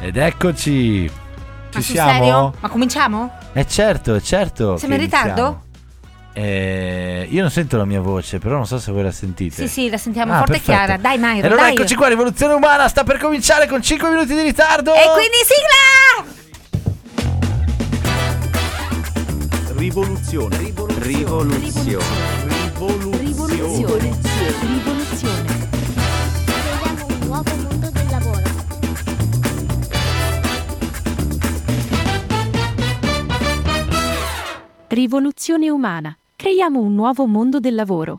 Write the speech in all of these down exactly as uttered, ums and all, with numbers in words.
Ed eccoci. Ci Ma sul siamo? serio? Ma cominciamo? Eh certo, è certo. Siamo in ritardo? Eh, io non sento la mia voce, però non so se voi la sentite. Sì, sì, la sentiamo Ah, forte perfetto. e chiara. Dai, Mairo, E allora dai. eccoci qua, Rivoluzione Umana sta per cominciare con cinque minuti di ritardo. E quindi sigla! Rivoluzione. Rivoluzione. Rivoluzione. Rivoluzione. Rivoluzione. Creiamo un nuovo mondo del lavoro. Rivoluzione umana. Creiamo un nuovo mondo del lavoro.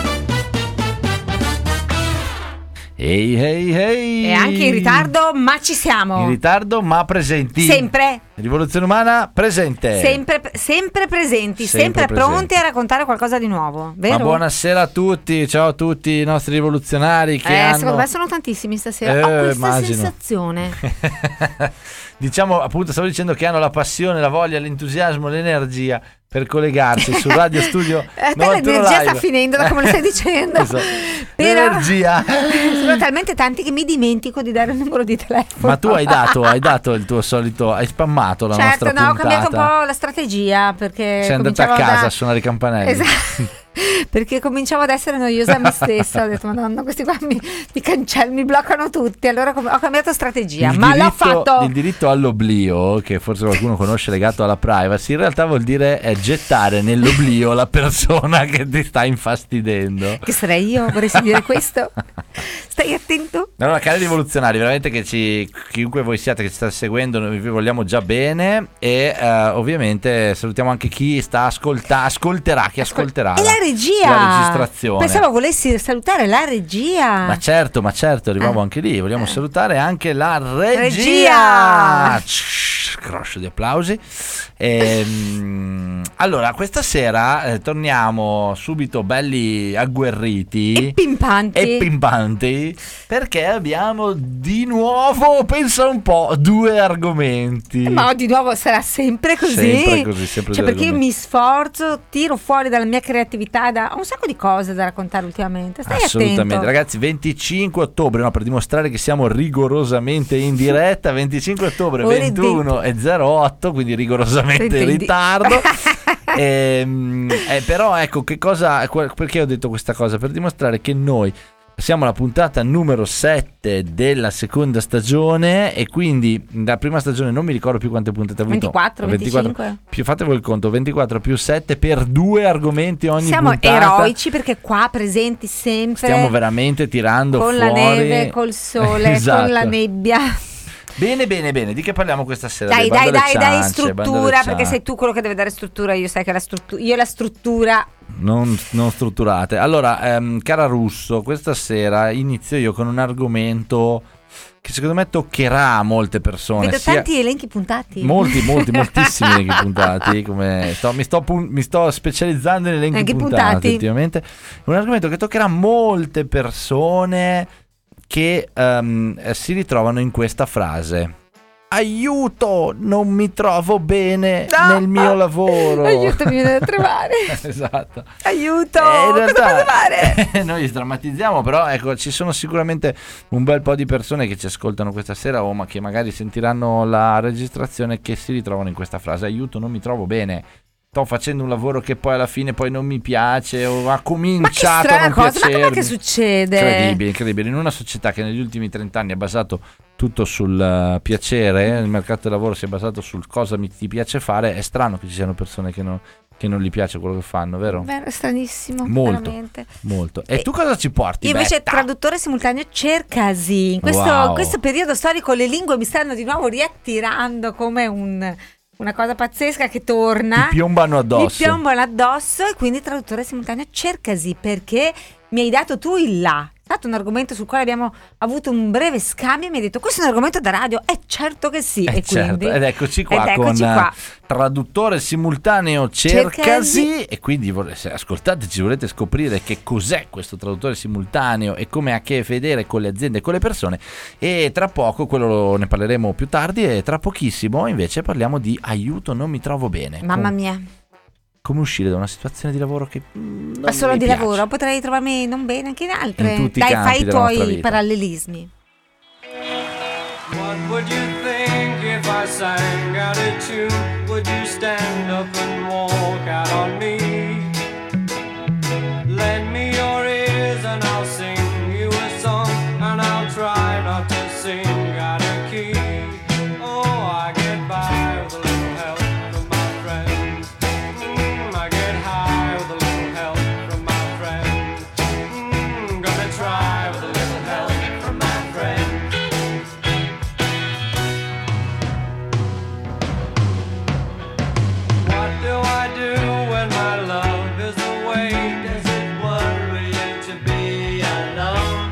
Ehi, ehi, ehi. E anche in ritardo, ma ci siamo. In ritardo, ma presenti. Sempre. Rivoluzione Umana presente. Sempre, sempre presenti, Sempre sempre, presenti. pronti a raccontare qualcosa di nuovo, vero? Ma buonasera a tutti, ciao a tutti i nostri rivoluzionari che eh, hanno... secondo me sono tantissimi stasera. Eh, Ho questa immagino. sensazione. Diciamo, appunto, stavo dicendo che hanno la passione, la voglia, l'entusiasmo, l'energia per collegarsi su Radio Studio Eh, te novantuno l'energia Live. sta finendo da come lo stai dicendo. Esatto. Però L'energia. sono talmente tanti che mi dimentico di dare il numero di telefono. Ma tu hai dato, hai dato il tuo solito, hai spammato la certo, nostra no, ho puntata. cambiato un po' la strategia perché Sei andata a cominciavo casa da- a suonare i campanelli. Esatto. Perché cominciavo ad essere noiosa a me stessa. Ho detto, madonna, questi qua mi, mi cancellano, mi bloccano tutti. Allora com- ho cambiato strategia. Il ma l'ho diritto- fatto. Il diritto all'oblio, che forse qualcuno conosce legato alla privacy, in realtà vuol dire eh, gettare nell'oblio la persona che ti sta infastidendo. Che sarei io, vorresti dire questo? Stai attento. Allora, cari rivoluzionari, veramente che ci, chiunque voi siate che ci sta seguendo, noi vi vogliamo già bene e eh, ovviamente salutiamo anche chi sta ascolta, ascolterà, chi ascolterà E la regia. la registrazione. Pensavo volessi salutare la regia. Ma certo, ma certo, arrivavo Ah. anche lì. Vogliamo Eh. salutare anche la regia. Regia. Shhh, Croscio di applausi. Ehm, allora, questa sera eh, torniamo subito belli agguerriti E pimpanti. e pimpanti perché abbiamo di nuovo, pensa un po', due argomenti. Ma di nuovo sarà sempre così. Sempre così, sempre Cioè, due perché io argomenti. mi sforzo, tiro fuori dalla mia creatività, da ho un sacco di cose da raccontare ultimamente. Stai Assolutamente, attento. ragazzi, venticinque ottobre, no, per dimostrare che siamo rigorosamente in diretta, venticinque ottobre, Ore ventuno e zero otto, quindi rigorosamente in Quindi- ritardo. Ehm, eh, però ecco che cosa, perché ho detto questa cosa? Per dimostrare che noi siamo alla puntata numero sette della seconda stagione e quindi la prima stagione non mi ricordo più quante puntate ha avuto. ventiquattro, venticinque. Più, fate voi il conto, ventiquattro più sette per due argomenti ogni Siamo puntata. eroici perché qua presenti sempre. Stiamo veramente tirando con fuori la neve, col sole, Esatto. con la nebbia. Bene, bene, bene. Di che parliamo questa sera? Dai, Dei dai, bando alle dai, dai, ciance, bando alle struttura, ciance. perché sei tu quello che deve dare struttura. Io sai che la struttura, io la struttura. Non, non strutturate. Allora, ehm, cara Russo, questa sera inizio io con un argomento che secondo me toccherà molte persone. Vedo sia- tanti elenchi puntati. Molti, molti, moltissimi elenchi puntati. Come sto, mi, sto, pun- mi sto specializzando in elenchi Elenchi puntati, puntati. ultimamente. Un argomento che toccherà molte persone che ehm, eh, si ritrovano in questa frase: aiuto, non mi trovo bene No! nel mio lavoro. Aiuto, mi viene da tremare. Esatto. Aiuto, Eh, in cosa realtà, posso fare? eh, noi sdrammatizziamo, però ecco, ci sono sicuramente un bel po' di persone che ci ascoltano questa sera o ma che magari sentiranno la registrazione che si ritrovano in questa frase: aiuto, non mi trovo bene. Sto facendo un lavoro che poi alla fine poi non mi piace o ha Ma che cominciato a strana non cosa, ma piacermi. com'è che succede? Incredibile, incredibile. In una società che negli ultimi trent'anni ha basato tutto sul uh, piacere, il mercato del lavoro si è basato sul cosa mi ti piace fare, è strano che ci siano persone che non, che non gli piace quello che fanno, vero? Vero, è stranissimo, Molto, veramente. molto. E, E tu cosa ci porti? Io invece Betta? traduttore simultaneo cercasi. In questo, Wow. questo periodo storico le lingue mi stanno di nuovo riattirando come un, una cosa pazzesca che torna. Ti piombano addosso. Mi piombano addosso e quindi traduttore simultaneo cercasi perché mi hai dato tu il là. È stato un argomento sul quale abbiamo avuto un breve scambio e mi hai detto questo è un argomento da radio? Eh certo che sì. Eh, e certo. quindi Ed eccoci qua ed eccoci con qua. eh, traduttore simultaneo cercasi, Cercasi. e quindi vole- se ascoltateci, volete scoprire che cos'è questo traduttore simultaneo e come ha a che vedere con le aziende e con le persone, e tra poco, quello ne parleremo più tardi, e tra pochissimo invece parliamo di aiuto, non mi trovo bene. Mamma Com- mia. come uscire da una situazione di lavoro che mm, non Ma solo mi di piace. lavoro, potrei trovarmi non bene anche in altre. In tutti i Dai, campi fai i della nostra tuoi vita. parallelismi. What would you think if I sang out of tune? Would you stand up and walk out on me? Lend me your ears and I'll sing you a song, and I'll try not to sing out of key. Oh, I get by with a little help from my friends. Mm, I get high with a little help from my friends. Mm, gonna try with a little help from my friends. What do I do when my love is away? Does it worry you to be alone?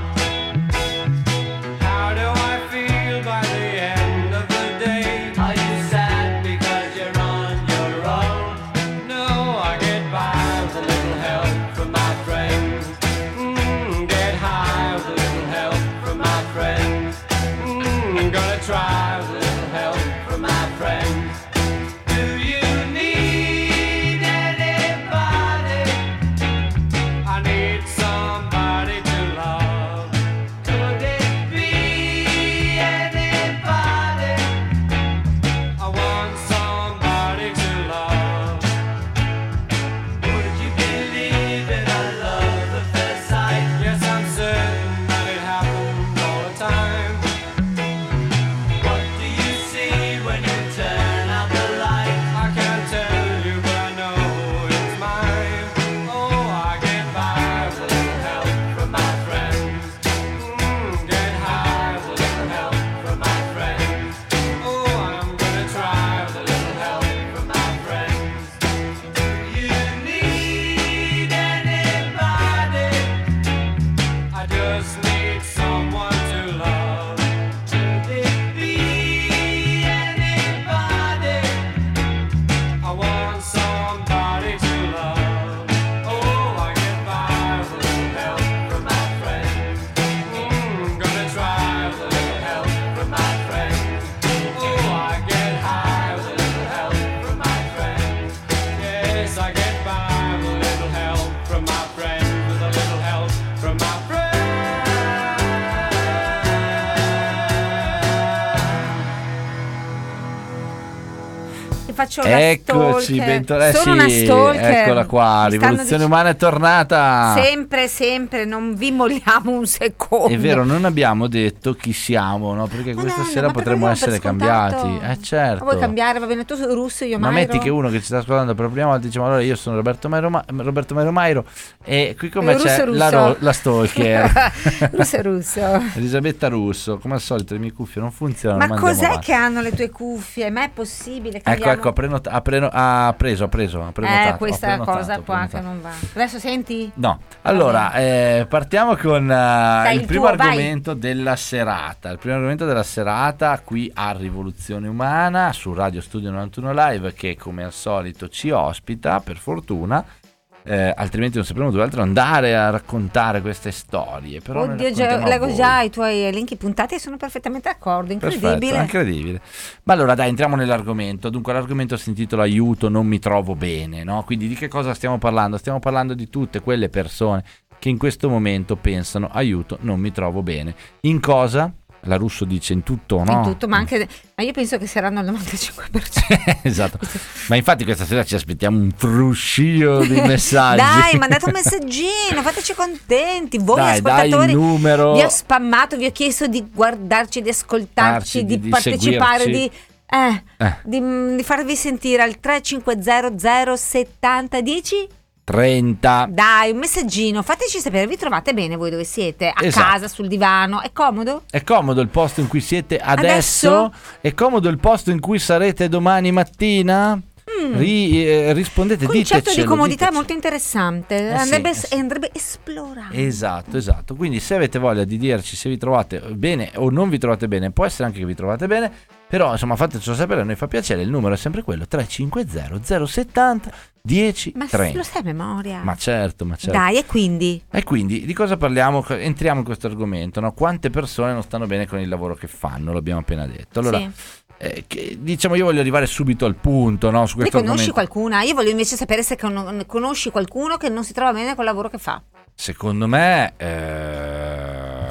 How do I feel by the end of the day? Are you sad because you're on your own? No, I get by with a little help from my friends. Mm, get high with a little help from my friends. Mm, gonna try with a little help from my friends. Do you need anybody? I need somebody to love. Could it be anybody? I want somebody to love. Would you believe it? I love the first sight. Yes, I'm certain that it happens all the time. What do you see when you turn out the light? I can't tell you, but I know it's mine. Oh, I get by with a little help from my friends. Mm, get high with a little help from my friends. Oh, I'm gonna try with a little help from my friends. Do you need anybody? I just need someone to love. Could it be anybody? I want somebody to love. Oh, I get by with a little help from my friends. Mm, gonna try with a little help from my friends. Oh, I get high with a little help from my friends. Yes, I get by with a little help from my friends. With a little help from my friends. Ti faccio la Eccoci, stalker. bentornati. Sono una stalker. Eccola qua, Mi stanno Rivoluzione dic- Umana è tornata. Sempre, sempre, non vi molliamo un secondo. È vero, non abbiamo detto chi siamo, no? Perché Ma questa no, sera ma potremmo perché essere diamo per scontato? cambiati. Eh certo. Ma vuoi cambiare? Va bene, tu sei Russo, io Ma Mairo. metti che uno che ci sta ascoltando per la prima volta dice: ma allora io sono Roberto Mairo, Ma- Roberto Mairo Mairo, e qui come Eh, Russo, c'è Russo. la, ro- la stalker Russo, Russo. Elisabetta Russo. Come al solito le mie cuffie non funzionano. Ma andiamo cos'è avanti. che hanno le tue cuffie? Ma è possibile che Ecco, ecco, ha, prenota- ha, preno- ha preso, ha preso, ha prenotato. Eh, questa ha prenotato, cosa ha qua che prenotato. non va. Adesso senti? No, allora eh, partiamo con eh, il il primo tuo, vai. argomento della serata. Il primo argomento della serata qui a Rivoluzione Umana su Radio Studio novantuno Live, che come al solito ci ospita, per fortuna. Eh, altrimenti non sapremo dove altro andare a raccontare queste storie. Però ne Oddio, già, raccontiamo a leggo voi. già i tuoi link puntati e sono perfettamente d'accordo. Incredibile. Perfetto, incredibile. Ma allora dai, entriamo nell'argomento. Dunque l'argomento si intitola Aiuto, non mi trovo bene, no? Quindi di che cosa stiamo parlando? Stiamo parlando di tutte quelle persone che in questo momento pensano: aiuto, non mi trovo bene. In cosa? La Russo dice in tutto, no? In tutto, ma anche ma io penso che saranno al novantacinque per cento. Esatto. Ma infatti questa sera ci aspettiamo un fruscio di messaggi. Dai, mandate un messaggino, fateci contenti. Voi Dai, dai ascoltatori, il numero. vi ho spammato, vi ho chiesto di guardarci, di ascoltarci, Darci, di, di- di partecipare, seguirci. di, eh, Eh. di, di farvi sentire al tre cinque zero zero settanta dieci. trenta. Dai, un messaggino, fateci sapere, vi trovate bene voi dove siete? A Esatto. casa, sul divano, è comodo? È comodo il posto in cui siete adesso? Adesso? È comodo il posto in cui sarete domani mattina? Ri- eh, rispondete, Il concetto ditecelo, di comodità è ditecelo. molto interessante, Eh andrebbe, sì, eh sì. andrebbe esplorato. Esatto, esatto. Quindi se avete voglia di dirci se vi trovate bene o non vi trovate bene, può essere anche che vi trovate bene, però insomma fatecelo sapere, a noi fa piacere. Il numero è sempre quello: tre cinque zero zero settanta dieci Ma trenta. lo sai a memoria? Ma certo, ma certo. Dai, e quindi? E quindi di cosa parliamo? Entriamo in questo argomento, no? Quante persone non stanno bene con il lavoro che fanno, l'abbiamo appena detto. Allora, Sì. eh, che, diciamo, io voglio arrivare subito al punto, no? Su Ne questo conosci argomento. qualcuna? Io voglio invece sapere se con- conosci qualcuno che non si trova bene col lavoro che fa. Secondo me, eh,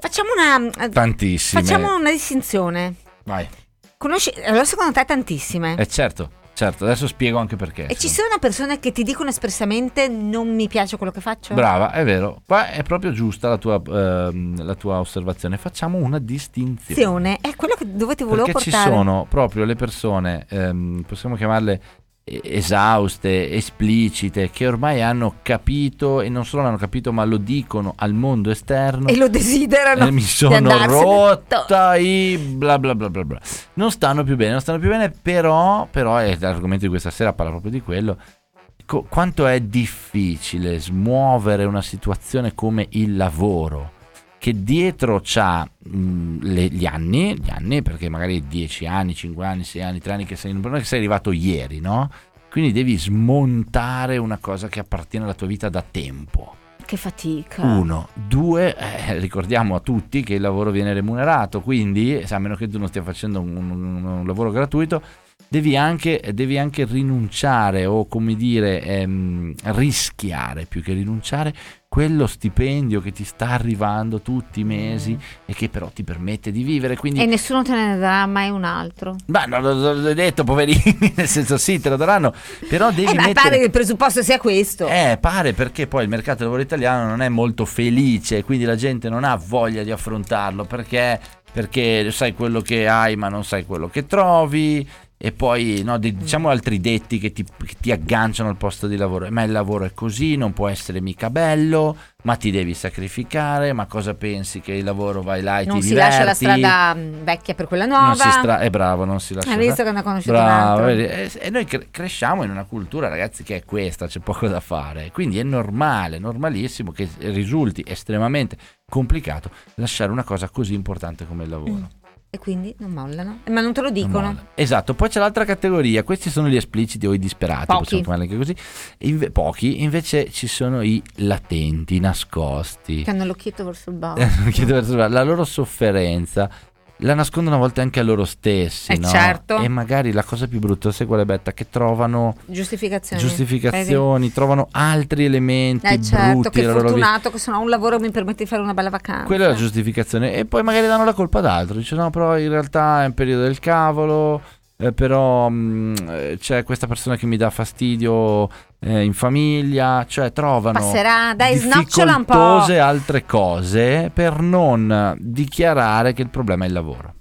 Facciamo una Tantissime. Facciamo una distinzione. Vai. Conosci allora secondo te tantissime. Eh certo, certo, adesso spiego anche perché. E ci sono persone che ti dicono espressamente non mi piace quello che faccio? Brava, è vero. Qua è proprio giusta la tua, ehm, la tua osservazione. Facciamo una distinzione. È quello che, dove ti volevo Perché portare. ci sono proprio le persone, ehm, possiamo chiamarle eh, esauste, esplicite, che ormai hanno capito, e non solo l'hanno capito, ma lo dicono al mondo esterno. E lo desiderano. E mi di sono andarsene. rotta i bla bla bla bla bla. Non stanno più bene, non stanno più bene, però, però e l'argomento di questa sera parla proprio di quello. Co- quanto è difficile smuovere una situazione come il lavoro, che dietro c'ha mh, le- gli anni, gli anni, perché magari dieci anni, cinque anni, sei anni, tre anni, che sei, non è che sei arrivato ieri, no? Quindi devi smontare una cosa che appartiene alla tua vita da tempo. Che fatica. Uno, due, eh, ricordiamo a tutti che il lavoro viene remunerato, quindi a meno che tu non stia facendo un, un- un lavoro gratuito, devi anche, devi anche rinunciare o come dire ehm, rischiare più che rinunciare quello stipendio che ti sta arrivando tutti i mesi e che però ti permette di vivere. Quindi E nessuno te ne darà mai un altro. ma non l'ho detto, poverini, nel senso sì, te lo daranno, però devi Eh, ma mettere... pare che il presupposto sia questo. Eh, pare, perché poi il mercato del lavoro italiano non è molto felice, quindi la gente non ha voglia di affrontarlo, perché perché sai quello che hai ma non sai quello che trovi, e poi no, de- diciamo altri detti che ti, che ti agganciano al posto di lavoro. Ma il lavoro è così, non può essere mica bello, ma ti devi sacrificare, ma cosa pensi che il lavoro vai là e Non ti si diverti? lascia la strada mh, vecchia per quella nuova. Non si stra- è bravo, non si lascia. Hai visto che ne ha conosciuto un Bravo, altro? vedi? E, e noi cre- cresciamo in una cultura, ragazzi, che è questa, c'è poco da fare. Quindi è normale, normalissimo che risulti estremamente complicato lasciare una cosa così importante come il lavoro. Mm. E quindi non mollano. Ma non te lo Non dicono. molla. Esatto, poi c'è l'altra categoria, questi sono gli espliciti o i disperati, Pochi. possiamo chiamarli anche così. Inve- pochi, invece ci sono i latenti, i nascosti. Che hanno l'occhietto verso il basso. Chiedo verso- la loro sofferenza la nascondono a volte anche a loro stessi, Eh, no? certo. E magari la cosa più brutta, sai qual è, Betta? Che trovano Giustificazioni. giustificazioni, trovano altri elementi Eh certo, brutti che della loro vita. fortunato che sono a un lavoro che mi permette di fare una bella vacanza. Quella è la giustificazione, e poi magari danno la colpa ad altro, dice no, però in realtà è un periodo del cavolo, eh, però mh, eh, c'è questa persona che mi dà fastidio eh, in famiglia, cioè trovano Passerà, dai, snocciola un po'. difficoltose altre cose per non dichiarare che il problema è il lavoro.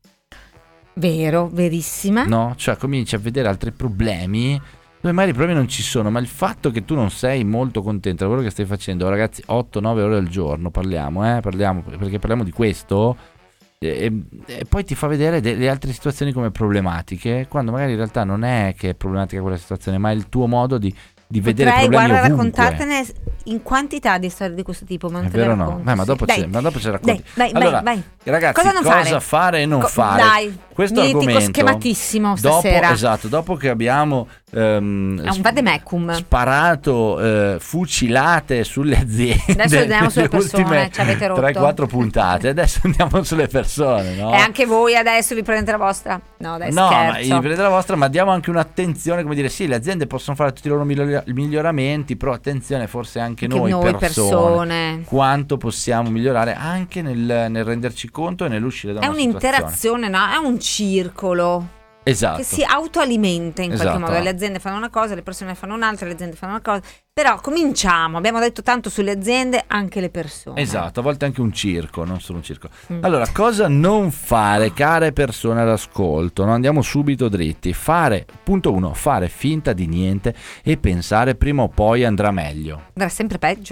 Vero, verissima. No? Cioè cominci a vedere altri problemi dove magari i problemi non ci sono, ma il fatto che tu non sei molto contento del lavoro che stai facendo, ragazzi, otto nove ore al giorno parliamo, eh, parliamo perché parliamo di questo, e, e poi ti fa vedere delle altre situazioni come problematiche, quando magari in realtà non è che è problematica quella situazione, ma è il tuo modo di, di vedere Potrei, problemi guarda, ovunque. raccontartene in quantità di storie di questo tipo, ma non È te le vero, no? racconto. Beh, ma sì. dopo Dai, ce, ma dopo ce racconti. Dai, vai, allora, vai, vai. ragazzi, Cosa non fare? fare e non Co- fare? Dai, Questo mi dico argomento schematissimo dopo, stasera. esatto, dopo che abbiamo ehm, È un vademecum. sparato eh, fucilate sulle aziende, Adesso andiamo sulle le persone, ultime ci avete rotto. tre quattro puntate, adesso andiamo sulle persone, no? E anche voi adesso vi prendete la vostra. No, dai, No, ma scherzo. vi prendete la vostra, ma diamo anche un'attenzione, come dire, sì, le aziende possono fare tutti i loro migliori- miglioramenti, però attenzione, forse anche, Anche noi, noi persone, persone. quanto possiamo migliorare anche nel, nel renderci conto e nell'uscire da È una situazione. un'interazione, no? È un circolo Esatto. che si autoalimenta in Esatto. qualche modo. Le aziende fanno una cosa, le persone fanno un'altra, le aziende fanno una cosa. Però cominciamo, abbiamo detto tanto sulle aziende, anche le persone. Esatto, a volte anche un circo, non solo un circo. Mm. Allora, cosa non fare, care persone all'ascolto? No, andiamo subito dritti. Fare, punto uno, fare finta di niente e pensare prima o poi andrà meglio. Andrà sempre peggio.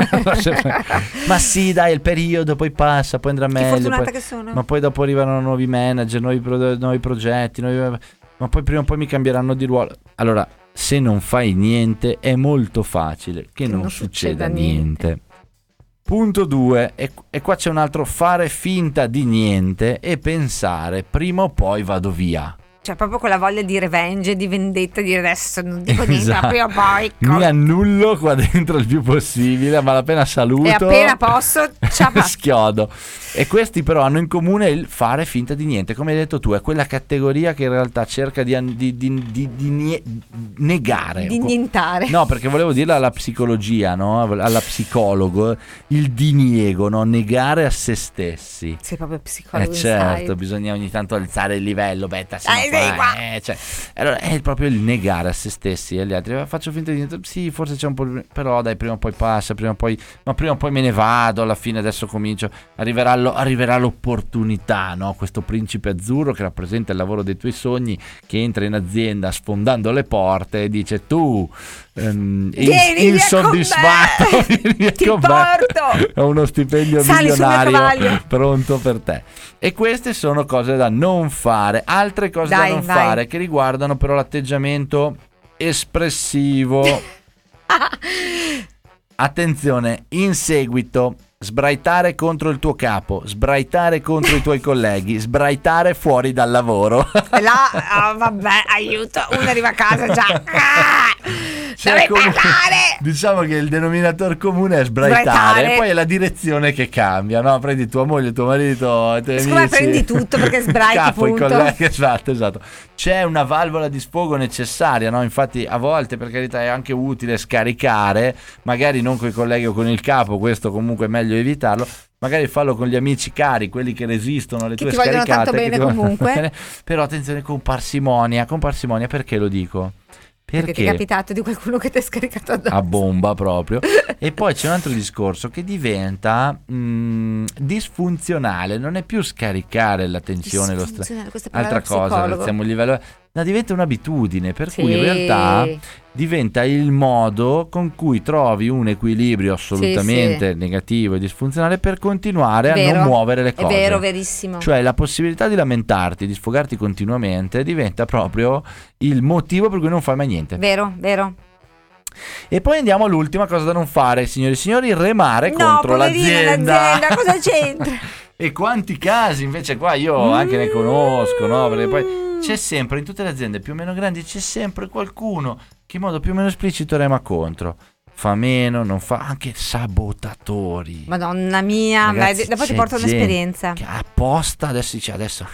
Ma sì, dai, il periodo poi passa, poi andrà Che meglio. fortunata poi- che sono. Ma poi dopo arrivano nuovi manager, nuovi, pro- nuovi progetti, nuovi- ma poi prima o poi mi cambieranno di ruolo. Allora, se non fai niente è molto facile che, non, non succeda, succeda niente. niente. Punto due, e, e qua c'è un altro: fare finta di niente e pensare prima o poi vado via. Cioè proprio quella voglia di revenge, di vendetta, di adesso non dico niente, Esatto. ma prima o poi Mi annullo qua dentro il più possibile, ma appena saluto e appena posso ciao. schiodo. E questi però hanno in comune il fare finta di niente, come hai detto tu, è quella categoria che in realtà cerca di, di, di, di, di nie- negare. Di nientare. No, perché volevo dirla alla psicologia, no? Alla psicologo, il diniego, no? Negare a se stessi. Sei proprio psicologo. Eh certo, inside. bisogna ogni tanto alzare il livello, betta, se Dai, no dai, fa- qua. eh, cioè, allora è proprio il negare a se stessi e agli altri. Faccio finta di niente, sì, forse c'è un po', di- però dai, prima o poi passa, prima o poi, ma prima o poi me ne vado, alla fine adesso comincio, arriverà, lo- arriverà l'opportunità, no? Questo principe azzurro che rappresenta il lavoro dei tuoi sogni, che entra in azienda sfondando le porte e dice tu ehm, Vieni ins- via insoddisfatto con me! vieni via Ti con me. porto! Ho uno stipendio Sali sul mio milionario cavallo. pronto per te. E queste sono cose da non fare. Altre cose Dai, da non vai. fare che riguardano però l'atteggiamento espressivo. Attenzione, in seguito sbraitare contro il tuo capo, sbraitare contro i tuoi colleghi, sbraitare fuori dal lavoro. Là, oh, vabbè, aiuto, uno arriva a casa già. Ah, Cioè, devi comunque, parlare! diciamo che il denominatore comune è sbraitare, Sbraitare. poi è la direzione che cambia, no? Prendi tua moglie, tuo marito, i tuoi Siccome amici, prendi tutto perché sbraiti, il capo, i punto. colleghi, esatto, esatto. C'è una valvola di sfogo necessaria, no? Infatti a volte, per carità, è anche utile scaricare, magari non con i colleghi o con il capo, questo comunque è meglio evitarlo. Magari fallo con gli amici cari, quelli che resistono alle Che tue ti vogliono scaricate, tanto che bene ti vogliono comunque. bene. Però attenzione, con parsimonia, con parsimonia, perché lo dico? Perché ti è capitato di qualcuno che ti è scaricato addosso. A bomba proprio. E poi c'è un altro discorso che diventa mh, disfunzionale, non è più scaricare l'attenzione, lo stra- Disfunzionale, questa parola altra da cosa, psicologo. alziamo il livello, no, diventa un'abitudine, per Sì. cui in realtà diventa il modo con cui trovi un equilibrio assolutamente Sì, sì. negativo e disfunzionale per continuare a Vero. non muovere le È cose. vero, verissimo. Cioè la possibilità di lamentarti, di sfogarti continuamente diventa proprio il motivo per cui non fai mai niente. Vero, vero. E poi andiamo all'ultima cosa da non fare, signori e signori, remare No, contro poverina, l'azienda. l'azienda, cosa c'entra? E quanti casi invece qua io anche ne conosco, no? Perché poi c'è sempre, in tutte le aziende più o meno grandi, c'è sempre qualcuno che in modo più o meno esplicito rema contro. Fa meno, non fa, anche sabotatori. Madonna mia, Ragazzi, dai, dopo ti c'è porto gente un'esperienza. che apposta adesso dice adesso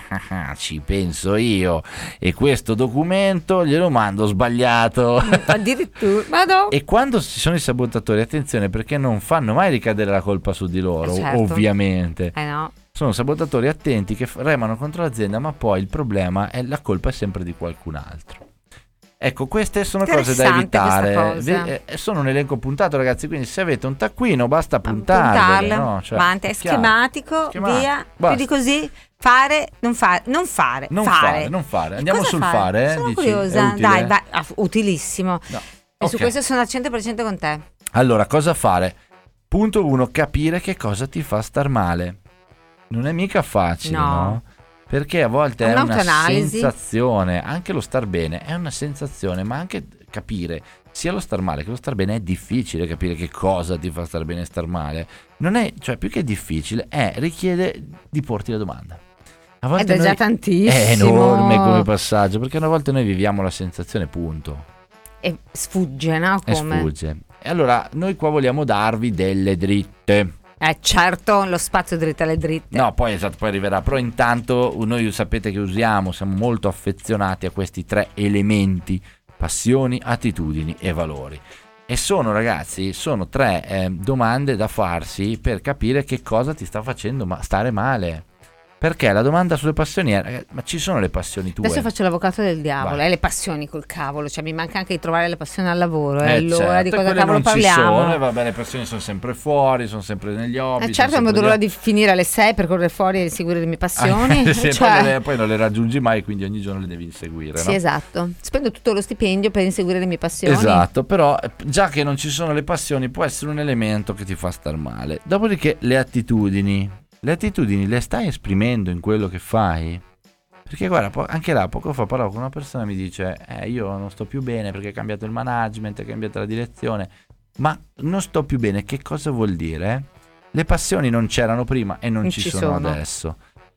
ci penso io e questo documento glielo mando sbagliato. Addirittura, ma no. E quando ci sono i sabotatori, attenzione, perché non fanno mai ricadere la colpa su di loro, Eh, certo. ovviamente. Eh no. Sono sabotatori attenti che f- remano contro l'azienda, ma poi il problema è la colpa è sempre di qualcun altro. Ecco, queste sono cose da Interessante questa evitare. cosa. Ve- eh, sono un elenco puntato, ragazzi, quindi se avete un taccuino basta puntarlo. Puntarla, No? Cioè, avanti, è chiaro. schematico, Schematico, via, basta. più di così, fare, non fare, non fare, Non fare. fare, non fare. E Andiamo cosa sul fare, eh, Sono dici? È curiosa, utile? dai, vai, ah, utilissimo. No. E su Ok. questo sono al cento per cento con te. Allora, cosa fare? Punto uno, capire che cosa ti fa star male. Non è mica facile, no? No. Perché a volte è una Un'autoanalisi. sensazione, anche lo star bene è una sensazione, ma anche capire sia lo star male che lo star bene è difficile capire che cosa ti fa star bene e star male. Non è, cioè più che difficile, è richiede di porti la domanda. A volte Ed è già noi- tantissimo. È enorme come passaggio, perché una volta noi viviamo la sensazione, punto. E sfugge, no? E Come? sfugge. E allora noi qua vogliamo darvi delle dritte. Eh certo, lo spazio dritto alle dritte. No, poi esatto, poi arriverà. Però intanto noi sapete che usiamo, siamo molto affezionati a questi tre elementi: passioni, attitudini e valori. E sono, ragazzi, sono tre eh, domande da farsi per capire che cosa ti sta facendo ma- stare male. Perché la domanda sulle passioni è: ragazzi, ma ci sono le passioni tue? Adesso faccio l'avvocato del diavolo, Vai. e le passioni col cavolo, cioè mi manca anche di trovare le passioni al lavoro, e Eh, allora certo, di e cosa quelle cavolo non ci parliamo? sono, e vabbè, le passioni sono sempre fuori, sono sempre negli hobby. Eh certo, non vedo l'ora di finire alle sei per correre fuori e inseguire le mie passioni. Ah, sì, cioè, poi, le, poi non le raggiungi mai, quindi ogni giorno le devi inseguire, sì, no? esatto. Spendo tutto lo stipendio per inseguire le mie passioni. Esatto, però eh, già che non ci sono le passioni può essere un elemento che ti fa star male. Dopodiché le attitudini. Le attitudini le stai esprimendo in quello che fai? Perché guarda, po- anche là poco fa parlavo con una persona e mi dice eh, io non sto più bene perché è cambiato il management, è cambiata la direzione. Ma non sto più bene, che cosa vuol dire? Le passioni non c'erano prima e non, Non ci, ci sono, sono. adesso.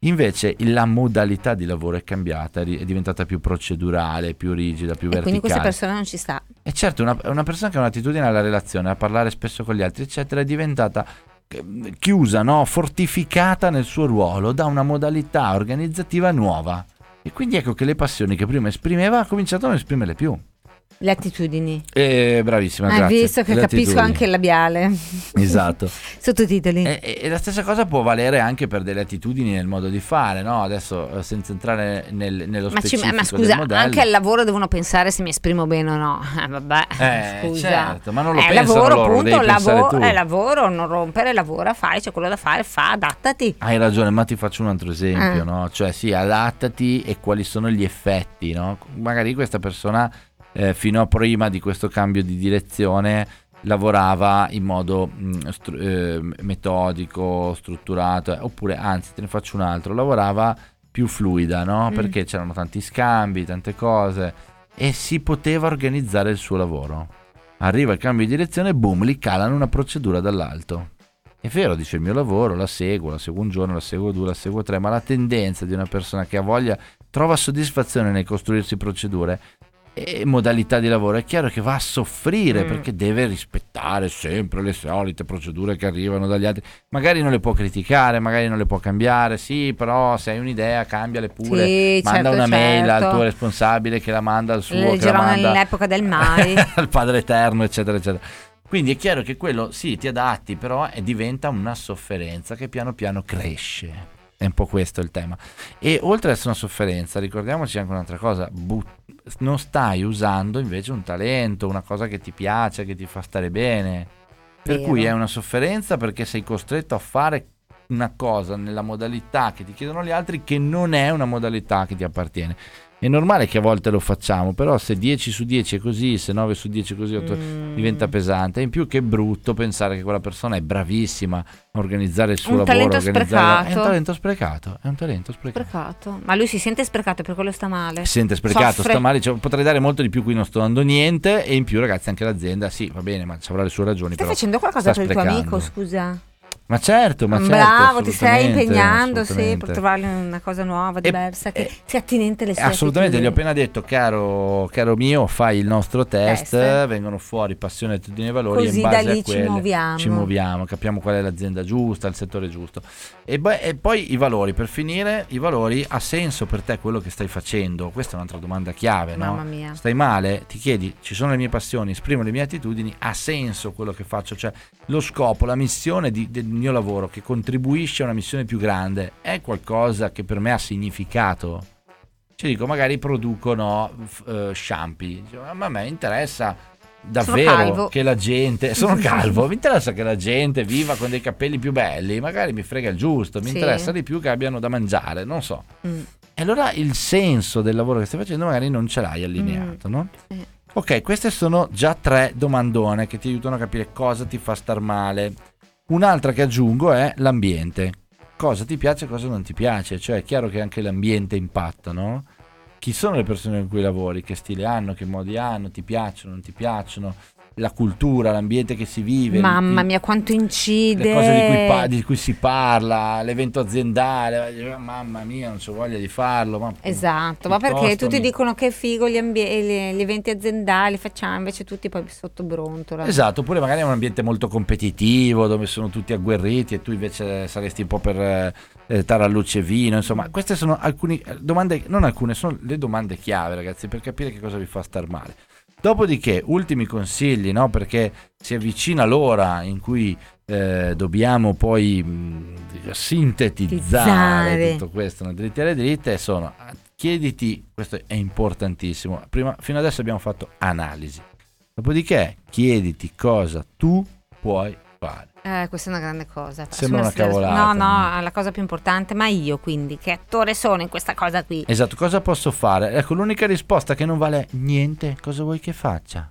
Invece la modalità di lavoro è cambiata, è ri- è diventata più procedurale, più rigida, più E quindi questa verticale. persona non ci sta. E certo, una, una persona che ha un'attitudine alla relazione, a parlare spesso con gli altri, eccetera, è diventata eh, chiusa, no? Fortificata nel suo ruolo da una modalità organizzativa nuova. E quindi ecco che le passioni che prima esprimeva ha cominciato a non esprimerle più. Le attitudini. Eh, bravissima, Hai grazie. visto che Le capisco attitudini. anche il labiale. Esatto. Sottotitoli. E, e- e la stessa cosa può valere anche per delle attitudini nel modo di fare, no? Adesso eh, senza entrare nel- nello Ma, ci- specifico ma del scusa, modello. anche al lavoro devono pensare se mi esprimo bene o no. Eh, vabbè, Eh, scusa. certo, ma non lo Eh, pensano lavoro, loro, lo appunto, devi pensare lavoro, tu. è lavoro, non rompere, lavora, fai, c'è quello da fare, fa, adattati. Hai ragione, ma ti faccio un altro esempio, Eh. no? Cioè sì, adattati e quali sono gli effetti, no? Magari questa persona eh, fino a prima di questo cambio di direzione lavorava in modo mh, stru- eh, metodico, strutturato, eh, oppure anzi te ne faccio un altro, lavorava più fluida, no? Mm. Perché c'erano tanti scambi, tante cose e si poteva organizzare il suo lavoro. Arriva il cambio di direzione, boom, li calano una procedura dall'alto. È vero, dice il mio lavoro, la seguo, la seguo un giorno, la seguo due, la seguo tre, ma la tendenza di una persona che ha voglia, trova soddisfazione nel costruirsi procedure e modalità di lavoro, è chiaro che va a soffrire Mm. perché deve rispettare sempre le solite procedure che arrivano dagli altri. Magari non le può criticare, magari non le può cambiare, sì, però se hai un'idea cambiale pure, Sì, manda certo, una mail al certo. tuo responsabile che la manda al suo, che la Leggerò manda nell'epoca del mai. al Padre Eterno, eccetera, eccetera. Quindi è chiaro che quello sì, ti adatti, però è, diventa una sofferenza che piano piano cresce. È un po' questo il tema. E oltre ad essere una sofferenza, ricordiamoci anche un'altra cosa: but- non stai usando invece un talento, una cosa che ti piace, che ti fa stare bene. Per Vero. cui è una sofferenza perché sei costretto a fare una cosa nella modalità che ti chiedono gli altri, che non è una modalità che ti appartiene. È normale che a volte lo facciamo, però se dieci su dieci è così, se nove su dieci è così, otto Mm. diventa pesante. In più che brutto pensare che quella persona è bravissima a organizzare il suo Un lavoro, talento organizzare- sprecato. è un talento sprecato, è un talento sprecato. Sprecato. Ma lui si sente sprecato e per quello sta male. Si sente sprecato, Soffre. sta male, cioè, potrei dare molto di più, qui non sto dando niente, e in più ragazzi anche l'azienda, sì, va bene, ma ci avrà le sue ragioni. Stai però facendo qualcosa sta per il tuo sprecando. amico, scusa? Ma certo, ma certo, Bravo, ti stai assolutamente, impegnando, sì, assolutamente. per trovare una cosa nuova, diversa, che e- sia attinente alle sue Assolutamente, gli ho attitudini. appena detto, caro, caro mio, fai il nostro test, Test. vengono fuori passione, attitudini e valori, Così e in base da lì a ci quelle muoviamo. ci muoviamo, capiamo qual è l'azienda giusta, il settore giusto. E, beh, e poi i valori, per finire, i valori, ha senso per te quello che stai facendo? Questa è un'altra domanda chiave, no? Mamma mia. Stai male? Ti chiedi, ci sono le mie passioni, esprimo le mie attitudini, ha senso quello che faccio? Cioè lo scopo, la missione di- del mio lavoro che contribuisce a una missione più grande è qualcosa che per me ha significato? Ci dico, magari producono f- eh, shampoo. Dico, ma a me interessa Sono davvero calvo. che la gente, sono calvo, mi interessa che la gente viva con dei capelli più belli, magari mi frega il giusto, mi Sì. interessa di più che abbiano da mangiare, non so. Mm. E allora il senso del lavoro che stai facendo magari non ce l'hai allineato, no? Sì. Ok, queste sono già tre domandone che ti aiutano a capire cosa ti fa star male. Un'altra che aggiungo è l'ambiente. Cosa ti piace e cosa non ti piace. Cioè è chiaro che anche l'ambiente impatta, no? Chi sono le persone con cui lavori? Che stile hanno? Che modi hanno? Ti piacciono? Non ti piacciono? La cultura, l'ambiente che si vive. Mamma il- mia, quanto incide. le cose di cui, pa- di cui si parla, l'evento aziendale, mamma mia, non c'ho voglia di farlo. Ma Esatto, ma perché piuttosto tutti mi- dicono che è figo gli, ambie- gli- gli eventi aziendali, facciamo invece tutti poi sotto brontola. Esatto, oppure magari è un ambiente molto competitivo dove sono tutti agguerriti e tu invece saresti un po' per eh, tarallucce e vino. Insomma, queste sono alcune domande, non alcune, sono le domande chiave, ragazzi, per capire che cosa vi fa star male. Dopodiché, ultimi consigli, no? Perché si avvicina l'ora in cui eh, dobbiamo poi mh, sintetizzare Tizzare. tutto questo, no? Dritte alle dritte, sono: chiediti, questo è importantissimo, prima, fino adesso abbiamo fatto analisi, dopodiché chiediti cosa tu puoi fare. Eh, questa è una grande cosa. Sembra una Assumersi- cavolata, No, no, no? è la cosa più importante, ma io quindi, che attore sono in questa cosa qui? Esatto, cosa posso fare? Ecco, l'unica risposta che non vale niente, cosa vuoi che faccia?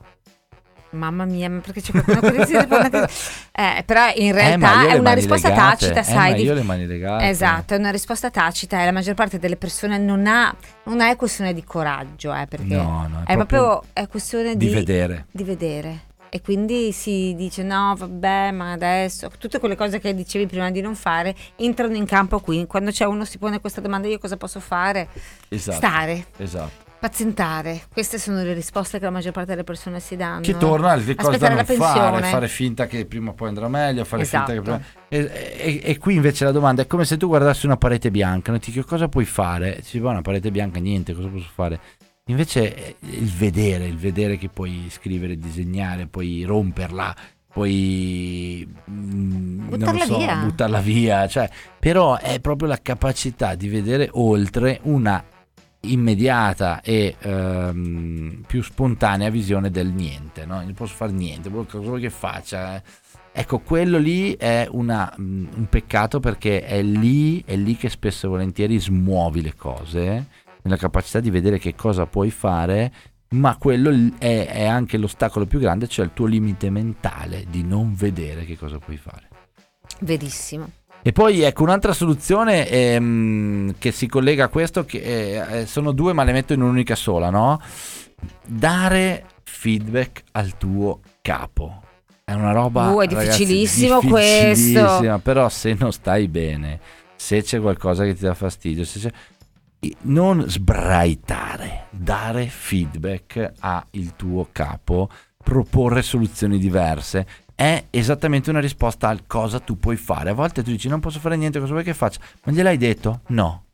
Mamma mia, ma perché c'è qualcuno che si risponde così? Eh, però in Eh, ma realtà io è le una mani risposta legate, tacita, eh, sai? ma di- io le mani legate. Esatto, è una risposta tacita e la maggior parte delle persone non ha, non è questione di coraggio, eh, perché No, no, è, proprio, è questione di, di vedere. di vedere. e quindi si dice no vabbè ma adesso tutte quelle cose che dicevi prima di non fare entrano in campo qui, quando c'è uno si pone questa domanda io cosa posso fare? Esatto. Stare, Esatto. pazientare, queste sono le risposte che la maggior parte delle persone si danno. Che torna alle cose da Aspettare non la pensione. fare, fare finta che prima o poi andrà meglio, fare Esatto. finta che prima... E, e- e qui invece la domanda è come se tu guardassi una parete bianca, non ti dico cosa puoi fare, si va una parete bianca, niente, cosa posso fare? Invece eh, il vedere, il vedere che puoi scrivere, disegnare, puoi romperla, puoi mm, non Buttarla lo so, via. buttarla via, cioè, però è proprio la capacità di vedere oltre una immediata e ehm, più spontanea visione del niente, no? Non posso fare niente, cosa vuoi che faccia? Ecco, quello lì è una, mm, un peccato, perché è lì, è lì che spesso e volentieri smuovi le cose, nella capacità di vedere che cosa puoi fare, ma quello l- è, è anche l'ostacolo più grande, cioè il tuo limite mentale di non vedere che cosa puoi fare. Verissimo. E poi ecco un'altra soluzione ehm, che si collega a questo, che eh, sono due ma le metto in un'unica sola, no? Dare feedback al tuo capo. È una roba, Uh, è ragazzi, difficilissimo difficilissima, questo. però se non stai bene, se c'è qualcosa che ti dà fastidio, se c'è... non sbraitare, dare feedback al tuo capo, proporre soluzioni diverse. È esattamente una risposta al cosa tu puoi fare. A volte tu dici non posso fare niente, cosa vuoi che faccia? Ma gliel'hai detto? No.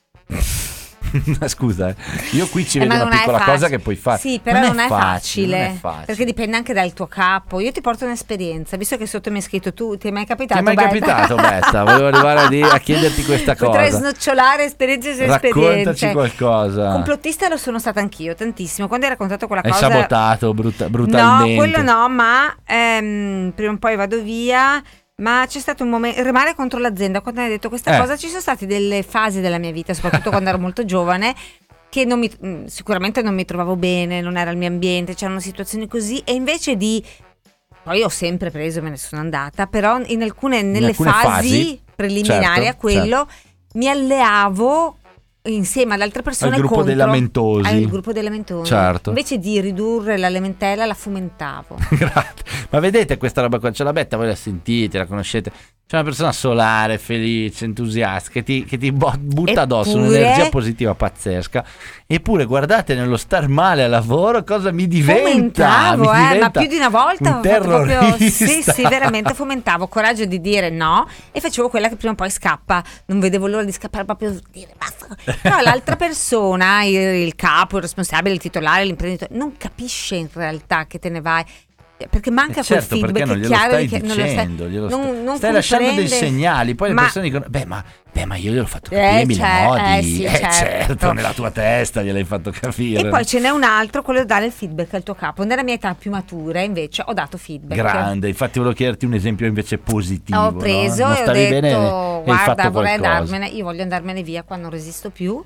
Scusa, eh. Io qui ci Eh, vedo ma una non è piccola facile. cosa che puoi fare. Sì, però non, è, facile, non è facile. perché dipende anche dal tuo capo. Io ti porto un'esperienza, visto che sotto mi hai scritto tu, ti è mai Ti capitato? è mai Beh, capitato, Betta? Volevo arrivare a, di- a chiederti questa cosa. Potrei snocciolare esperienze su Raccontaci esperienze. qualcosa. Complottista lo sono stata anch'io tantissimo. Quando hai raccontato quella Hai cosa, sabotato brutta- brutalmente. no, quello no, ma ehm, prima o poi vado via. Ma c'è stato un momento, remare contro l'azienda, quando hai detto questa Eh. cosa, ci sono state delle fasi della mia vita, soprattutto quando ero molto giovane, che non mi, mh, sicuramente non mi trovavo bene, non era il mio ambiente, c'erano situazioni così, e invece di, poi ho sempre preso e me ne sono andata, però in alcune, nelle alcune fasi, fasi, preliminari certo, a quello, mi alleavo insieme ad altre persone Al gruppo contro, dei lamentosi. al gruppo dei lamentosi. Certo. Invece di ridurre la lamentela la fomentavo. Grazie. Ma vedete questa roba qua, c'è la Betta, voi la sentite, la conoscete, c'è una persona solare, felice, entusiasta, che ti, che ti bo- butta addosso Eppure- un'energia positiva pazzesca. Eppure guardate, nello star male al lavoro cosa mi diventa? Fomentavo, Mi eh, ma diventa più di una volta un ho fatto proprio, terrorista. sì, sì, veramente fomentavo coraggio di dire no e facevo quella che prima o poi scappa, non vedevo l'ora di scappare, proprio dire basta. Però l'altra persona, il, il capo, il responsabile, il titolare, l'imprenditore, non capisce in realtà che te ne vai. Perché manca Eh certo, quel perché feedback non glielo chiaro stai di che non lo dicendo, glielo non- stai, non stai lasciando dei comprende. segnali, poi le Ma- persone dicono beh ma, beh ma io gliel'ho fatto Eh, capire in mille cer- modi, eh, sì, eh, certo. certo, nella tua testa gliel'hai fatto capire. E poi ce n'è un altro, quello di dare il feedback al tuo capo. Nella mia età più matura invece ho dato feedback. Grande, infatti volevo chiederti un esempio invece positivo. Ho preso no? Non e ho stavi detto bene e hai guarda fatto vorrei qualcosa. andarmene, io voglio andarmene via qua, non resisto più.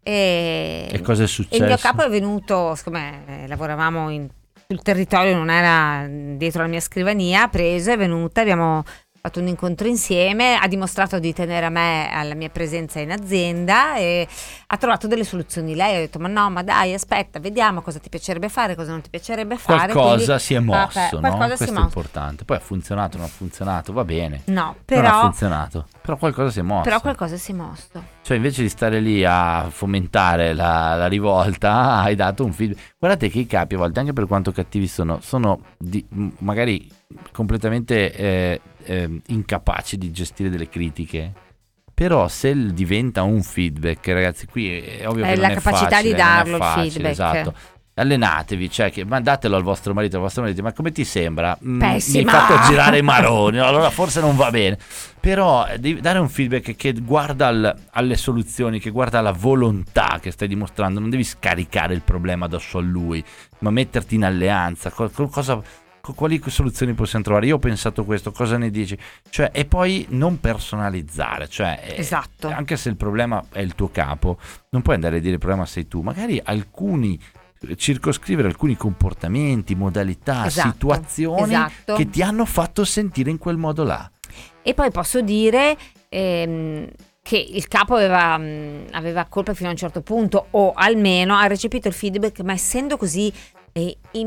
E, E cosa è e successo? il mio capo è venuto, siccome eh, lavoravamo in, sul territorio, non era dietro la mia scrivania, ha preso, è venuta, abbiamo fatto un incontro insieme, ha dimostrato di tenere a me, alla mia presenza in azienda, e ha trovato delle soluzioni. Lei ha detto ma no, ma dai, aspetta, vediamo cosa ti piacerebbe fare, cosa non ti piacerebbe fare. Qualcosa Quindi- si è mosso, Ah, no? qualcosa Questo si è è mosso. importante. Poi ha funzionato, non ha funzionato, va bene. No, Non ha però, funzionato, però qualcosa si è mosso. però qualcosa si è mosso. Cioè invece di stare lì a fomentare la, la rivolta, hai dato un feedback. Guardate che i capi a volte, anche per quanto cattivi sono, sono di- m- magari completamente eh, eh, incapaci di gestire delle critiche. Però se il- diventa un feedback, ragazzi, qui è, è ovvio È che la non è capacità facile, di non è darlo il facile, feedback. esatto. Allenatevi, cioè che mandatelo al vostro marito, al vostro marito, ma come ti sembra? Mm, mi hai Pessima. fatto girare i maroni, no? Allora forse non va bene. Però eh, devi dare un feedback che guarda al- alle soluzioni, che guarda alla volontà che stai dimostrando. Non devi scaricare il problema addosso a lui, ma metterti in alleanza. Co- co- cosa, co- quali soluzioni possiamo trovare? Io ho pensato questo, cosa ne dici? Cioè, e poi non personalizzare, cioè eh, Esatto. anche se il problema è il tuo capo, non puoi andare a dire il problema sei tu. Magari alcuni circoscrivere alcuni comportamenti, modalità, Esatto, situazioni esatto. che ti hanno fatto sentire in quel modo là. E poi posso dire ehm, che il capo aveva, mh, aveva colpa fino a un certo punto, o almeno ha recepito il feedback, ma essendo così eh, in-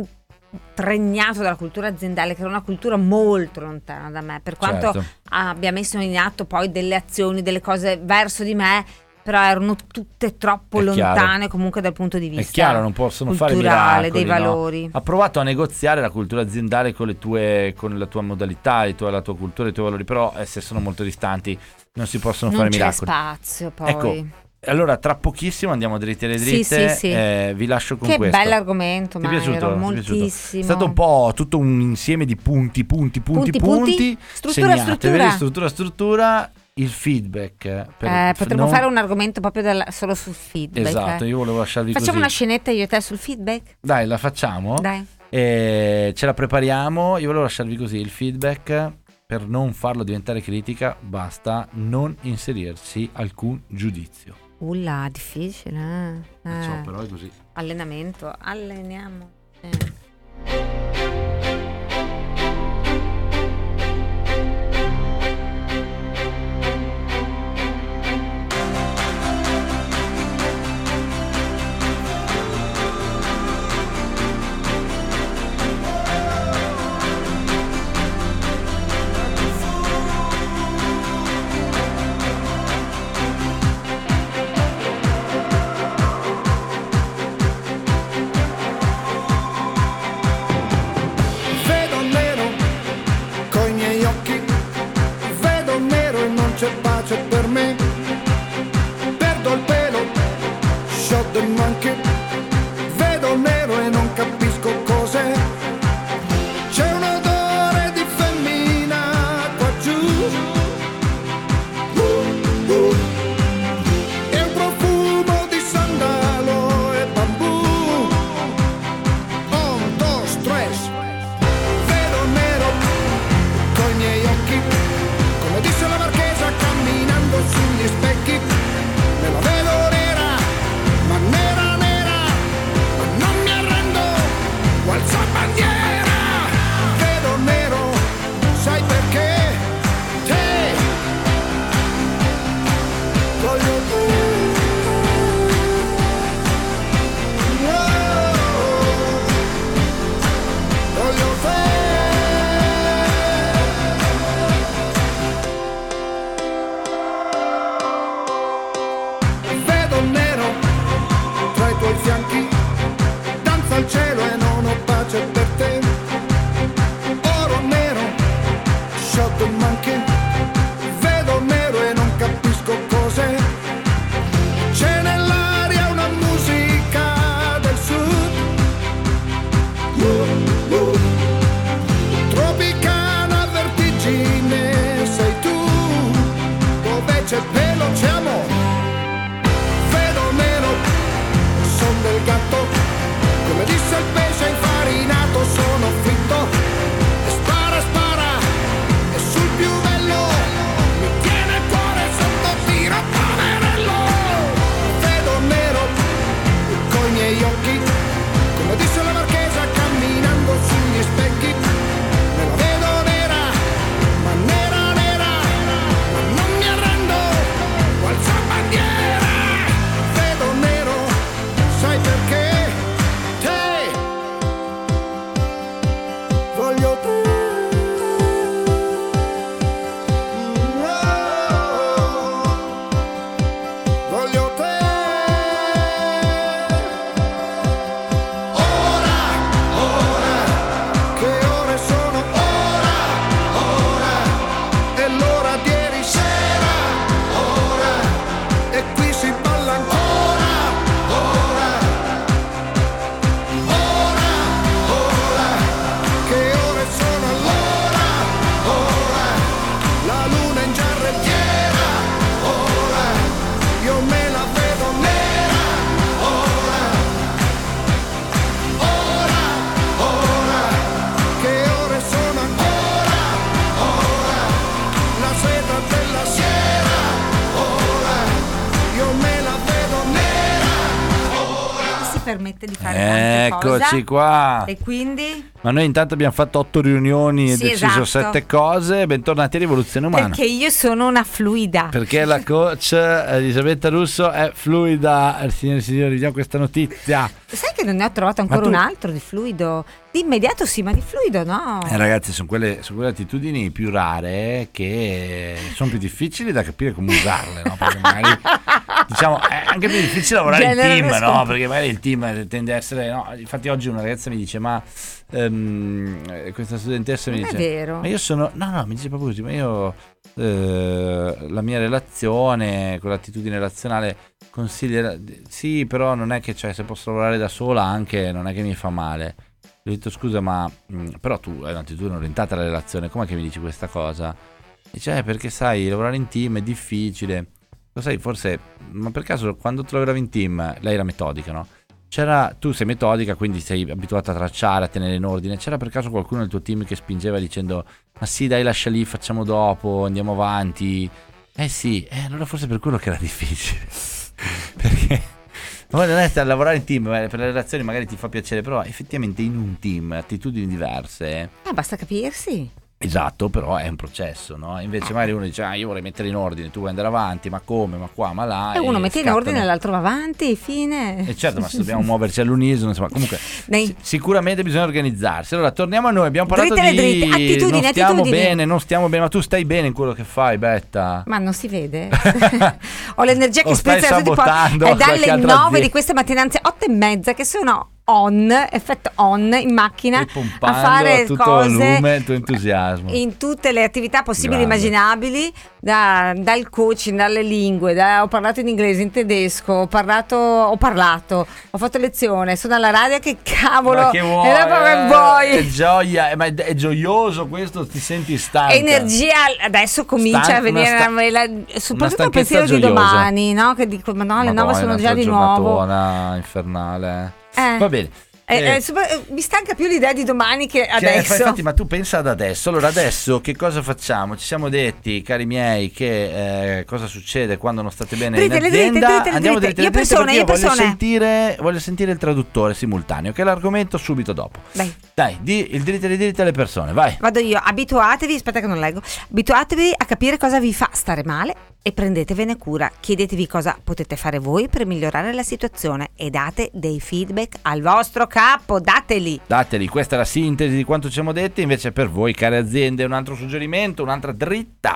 tregnato dalla cultura aziendale, che era una cultura molto lontana da me, per quanto Certo. abbia messo in atto poi delle azioni, delle cose verso di me, però erano tutte troppo È lontane chiaro. comunque dal punto di vista È chiaro, non possono fare culturale, miracoli, dei no? valori. Ha provato a negoziare la cultura aziendale con le tue, con la tua modalità, i tuoi- la tua cultura, i tuoi valori, però eh, se sono molto distanti non si possono Non fare c'è miracoli. spazio poi. Ecco, allora tra pochissimo andiamo dritti alle Sì, dritte. sì, sì. eh, vi lascio con Che questo. bell'argomento, Ti è ma piaciuto? ero Ti è piaciuto? moltissimo. È stato un po' tutto un insieme di punti, punti, punti, Punti, punti. punti? Struttura, segnate, struttura. vedi? Struttura, struttura. Il feedback. eh, per- Eh, potremmo non- fare un argomento proprio della- solo sul feedback. Esatto, eh. io volevo lasciarvi Facciamo così. una scenetta io e te sul feedback? Dai, la facciamo? Dai. E ce la prepariamo. Io volevo lasciarvi così il feedback. Per non farlo diventare critica basta non inserirsi alcun giudizio. Ulla, difficile. Eh. Non so, Eh. però è così. Allenamento, alleniamo. Eh. Vedo nero coi miei occhi, vedo nero e non c'è pace per me. Perdo il pelo, shot the monkey, vedo nero e non capisco cos'è. C'è un odore di femmina qua giù, uh, uh, e un profumo di sandalo e bambù. Un, dos, tres. Vedo nero coi miei occhi, come disse la marchesa camminando sugli specchi. Me la vedo nera, ma nera nera, ma non mi arrendo, alzo bandiera. Vedo nero, sai perché? Te voglio te. Wow. Voglio te. Vedo nero tra i tuoi fianchi, danza al cielo e non ho pace per te. Oro nero, shot the monkey, vedo nero e non capisco cos'è. C'è nell'aria una musica del sud, uh, uh. Tropicana vertigine sei tu, dove c'è pelo c'è amore. Vedo nero, son del gatto, come disse il pesce infarinato, sono fritto. E spara, spara, e sul più bello, mi tiene il cuore sotto tiro, poverello. Vedo nero, coi miei occhi, come disse la marchesa camminando sugli specchi. Me la vedo nera, ma nera nera, ma non mi arrendo, alzo bandiera. Vedo nero, sai perché? Te voglio te. Oh, voglio te. Ora, ora, che ore sono? Ora, ora, è l'ora di ieri sera. Ora, e qui si balla ancora. Ora, ora, ora, che ore sono allora? Ora, la luna in giarrettiera. Ora, io me la vedo nera. Ora, ora, ora, che ore sono ancora? Ora, la seta della sera. Ora, io me la vedo nera. Si permette di fare tante Eccoci cose. qua. E quindi? Ma noi intanto abbiamo fatto otto riunioni e Sì, deciso esatto. sette cose. Bentornati a Rivoluzione Umana. Perché io sono una fluida. Perché la coach Elisabetta Russo è fluida. Eh, Signore e signori, vediamo questa notizia. Sai che non ne ho trovato ancora tu- un altro di fluido? Di immediato sì, ma di fluido no. Eh, ragazzi, sono quelle, sono quelle attitudini più rare che sono più difficili da capire come usarle, no? Perché magari diciamo è anche più difficile lavorare in Genere team, no? riscontro. Perché magari il team tende a essere, no? Infatti oggi una ragazza mi dice ma ehm, questa studentessa mi Non è dice vero. ma io sono, no no, mi dice proprio così, ma io eh, la mia relazione con l'attitudine relazionale considera, sì, però non è che, cioè, se posso lavorare da sola anche non è che mi fa male. Gli ho detto scusa, ma mh, però tu hai un'attitudine orientata alla relazione, com'è che mi dici questa cosa? Dice eh, perché sai, lavorare in team è difficile. Lo sai, forse, ma per caso quando tu lavoravi in team, lei era metodica, no? C'era, tu sei metodica, quindi sei abituata a tracciare, a tenere in ordine. C'era per caso qualcuno nel tuo team che spingeva dicendo ma sì dai, lascia lì, facciamo dopo, andiamo avanti? Eh sì, eh, allora forse per quello che era difficile. Perché ma non è lavorare in team, per le relazioni magari ti fa piacere, però effettivamente in un team attitudini diverse. Eh, basta capirsi. Esatto, però è un processo, no? Invece magari uno dice ah, io vorrei mettere in ordine, tu vuoi andare avanti, ma come, ma qua, ma là. E uno mette in scattano. ordine, l'altro va avanti, fine. E certo, ma se dobbiamo muoverci all'unisono, insomma, comunque Dai. si- sicuramente bisogna organizzarsi. Allora, torniamo a noi, abbiamo parlato Dritte le di dritte, attitudini, non stiamo attitudini. bene, non stiamo bene, ma tu stai bene in quello che fai, Betta? Ma non si vede. Ho l'energia che O stai sprizza da tutti i po- sabotando È dalle qualche altra nove azienda. di questa mattina, anzi otto e mezza, che sono on, effetto on in macchina Stai a pompando fare a tutto cose volume il tuo entusiasmo. in tutte le attività possibili e Grande. immaginabili, da- dal coaching, dalle lingue, da- ho parlato in inglese, in tedesco, ho parlato, ho parlato, ho fatto lezione, sono alla radio, che cavolo, Ma che vuoi? e dopo che eh, vuoi? È gioia, eh, ma è, è gioioso questo, ti senti stanca. Energia adesso comincia Stanca, a venire una sta- la- la- una soprattutto il stanchezza pensiero di gioiosa. domani, no? Che dico, ma no, le Madonna, nove sono già un'altra di nuovo. giornatona infernale. Eh. Va bene. Eh, Eh, eh, sopra- eh, mi stanca più l'idea di domani che Cioè, adesso. infatti, ma tu pensa ad adesso. Allora, adesso che cosa facciamo? Ci siamo detti, cari miei, che eh, cosa succede quando non state bene Dritte in le azienda. dritte, dritte le Andiamo dritte. dritte le Io dritte, persone, perché io voglio persone. sentire, voglio sentire il traduttore simultaneo, che è l'argomento subito dopo. Dai. Dai, di il dritte le dritte alle persone, vai. Vado io, abituatevi, aspetta che non leggo, abituatevi a capire cosa vi fa stare male e prendetevene cura. Chiedetevi cosa potete fare voi per migliorare la situazione e date dei feedback al vostro capo, dateli. Dateli, questa è la sintesi di quanto ci siamo detti. Invece per voi, care aziende, un altro suggerimento, un'altra dritta.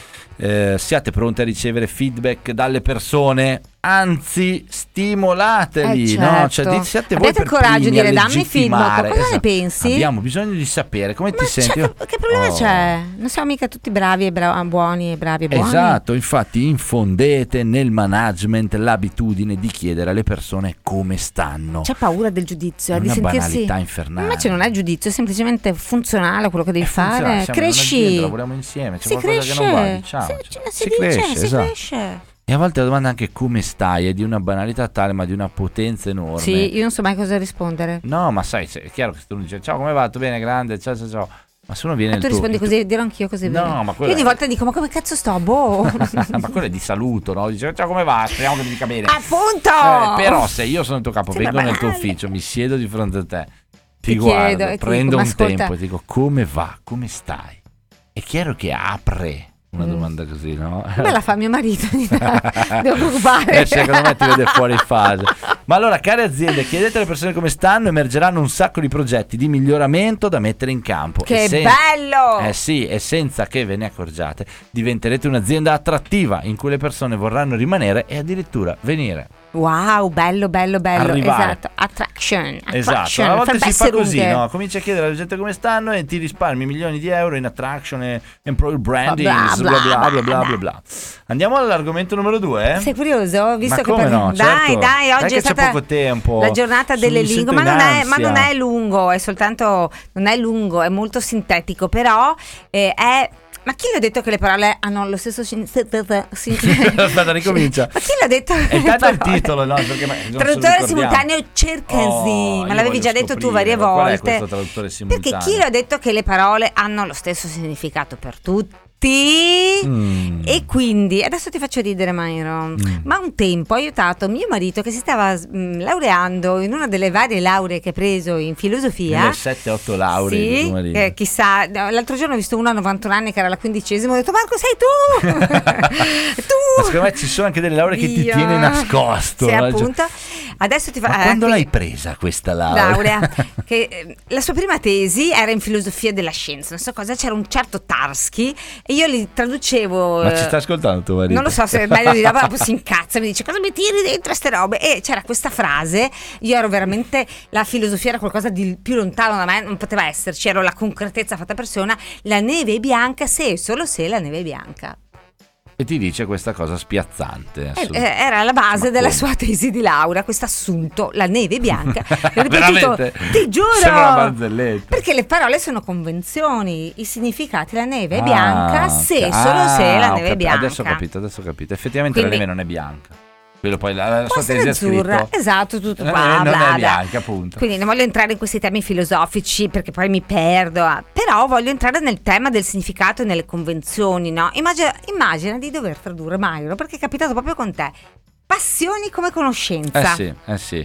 Eh, siate pronti a ricevere feedback dalle persone, anzi stimolateli, Eh, no? certo. Cioè, di- siate voi Abbiate per il coraggio di primi a dire, dammi legittimare. feedback, cosa ne Esatto. pensi? Abbiamo bisogno di sapere come Ma ti senti. c'è- che, che problema Oh. c'è? Non siamo mica tutti bravi e bra- buoni e bravi e buoni. Esatto, infatti infondete nel management l'abitudine di chiedere alle persone come stanno. C'è paura del giudizio, È eh, di una sentirsi. banalità infernale. Invece non è giudizio, è semplicemente funzionale a quello che devi Eh, funziona, fare. siamo in Cresci. un'azienda, lavoriamo insieme, c'è si qualcosa cresce. che non va, diciamo. si, cioè, si dice, cresce, si esatto. cresce. E a volte la domanda anche come stai è di una banalità tale, ma di una potenza enorme. Sì, io non so mai cosa rispondere. No, ma sai, se- è chiaro che se uno dice ciao, come va? Tutto bene, grande, ciao, ciao, ciao. Ma se uno viene E nel tu tuo- rispondi il tuo- così, dirò anch'io così. No, bene. ma quello Io ogni è- volta dico, ma come cazzo sto? Boh. ma quello è di saluto, no? Dice ciao, come va? Speriamo che mi dica bene. Appunto! Eh, però se io sono il tuo capo, Sembra vengo nel tuo banale. ufficio, mi siedo di fronte a te, ti, Ti guardo, chiedo e ti prendo dico, ma un ascolta- tempo e ti dico come va, come stai? È chiaro che apre una Mm. domanda così, no? Me la fa mio marito, ogni tanto. Devo preoccupare. Eh, secondo me ti vede fuori fase. Ma allora, care aziende, chiedete alle persone come stanno, emergeranno un sacco di progetti di miglioramento da mettere in campo. Che E sen- bello! Eh sì, e senza che ve ne accorgiate, diventerete un'azienda attrattiva in cui le persone vorranno rimanere e addirittura venire. Wow, bello, bello, bello. Arrivare. Esatto. Attraction. Esatto, attraction. a volte si fa Verbesserung. così, no? Cominci a chiedere alla gente come stanno e ti risparmi milioni di euro in attraction e employer branding, Bla, bla bla, bla bla bla, bla bla bla. Andiamo all'argomento numero due? Sei curioso? Visto Ma che come per- no? Dai, Certo. dai, Dai oggi che è c'è stata poco tempo. la giornata Sono- delle mi lingue, sento ma in non, è, ma ansia. non è lungo, è soltanto non è lungo, è molto sintetico, però eh, è ma chi l'ha detto che le parole hanno lo stesso sin- Aspetta, ricomincia. Ma chi l'ha detto? E che le intanto il parole- titolo, no? Perché ma- non se lo Traduttore ricordiamo. simultaneo cercasi, Oh, me io l'avevi voglio già detto tu scoprire, varie qual è volte. questo traduttore simultaneo? Perché chi l'ha detto che le parole hanno lo stesso significato per tutti? Mm. E quindi adesso ti faccio ridere, Myron. Ma un tempo ho aiutato mio marito che si stava mm, laureando in una delle varie lauree che ha preso in filosofia. Nelle sette otto lauree di Sì, tuo marito. eh, chissà, no, l'altro giorno ho visto uno a novantuno anni che era la quindicesima, ho detto Marco sei tu! tu! Ma secondo me ci sono anche delle lauree che ti Io. tiene nascosto. Sì, no? appunto. Adesso ti fa, Ma eh, quando quindi- l'hai presa questa laurea? laurea, che eh, la sua prima tesi era in filosofia della scienza, non so cosa, c'era un certo Tarski e io li traducevo. Ma eh, ci sta ascoltando tuo marito? Non lo so se è meglio di là, ma poi si incazza, mi dice cosa mi tiri dentro ste robe, e c'era questa frase, io ero veramente, la filosofia era qualcosa di più lontano da me, non poteva esserci, ero la concretezza fatta persona, la neve è bianca se e solo se la neve è bianca. E ti dice questa cosa spiazzante. Eh, assolutamente. eh, era la base Ma della come? sua tesi di laurea, questo assunto, la neve è bianca. L'ho ripetuto, Veramente? ti giuro, Sembra una barzelletta. perché le parole sono convenzioni, i significati, la neve è Ah, bianca se ok. solo se Ah, la ho neve è capi- bianca. Adesso ho capito, adesso ho capito. Effettivamente Quindi- la neve non è bianca. Quello poi la, la Può sua essere tesi è azzurra, scritto. esatto, tutto La qua, neve non bla, è bla. bianca, appunto. Quindi non voglio entrare in questi temi filosofici perché poi mi perdo, ah. Però voglio entrare nel tema del significato e nelle convenzioni, no? Immagina, immagina di dover tradurre Mairo, perché è capitato proprio con te. Passioni come conoscenza. Eh sì, eh sì.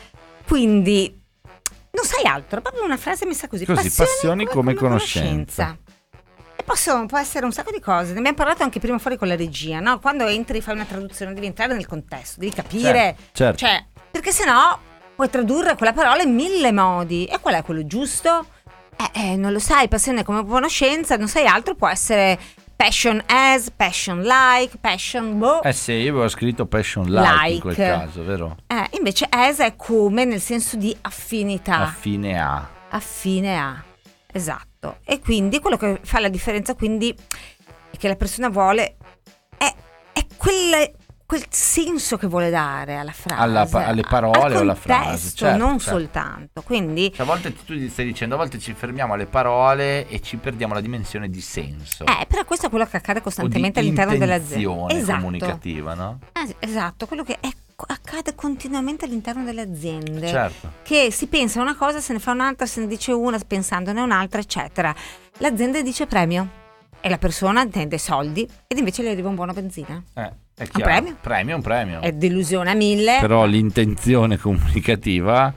Quindi non sai altro, proprio una frase messa così. Così, passioni come conoscenza. E posso, può essere un sacco di cose, ne abbiamo parlato anche prima fuori con la regia, no? Quando entri, fai una traduzione, devi entrare nel contesto, devi capire. Certo, certo. Cioè, perché sennò puoi tradurre quella parola in mille modi. E qual è quello giusto? Eh, eh, non lo sai, passione come conoscenza, non sai altro, può essere passion as, passion like, passion boh. Eh sì, io avevo scritto passion like, in Like. quel caso, vero? Eh, invece as è come nel senso di affinità. Affine a. Affine a, esatto. E quindi quello che fa la differenza quindi è che la persona vuole è, è quel, quel senso che vuole dare alla frase, Alla pa- alle parole al o alla frase, contesto, certo, non certo. soltanto. Quindi Cioè, a volte tu stai dicendo, a volte ci fermiamo alle parole e ci perdiamo la dimensione di senso. eh, però questo è quello che accade o di costantemente all'interno dell'azienda. intenzione Esatto. comunicativa, no? Eh, esatto, quello che è- accade continuamente all'interno delle aziende. Certo. Che si pensa una cosa, se ne fa un'altra, se ne dice una, pensandone un'altra, eccetera. L'azienda dice premio e la persona intende soldi ed invece le arriva un buono benzina. Eh, è chiaro. premio? Premio è un premio. È delusione a mille. Però l'intenzione comunicativa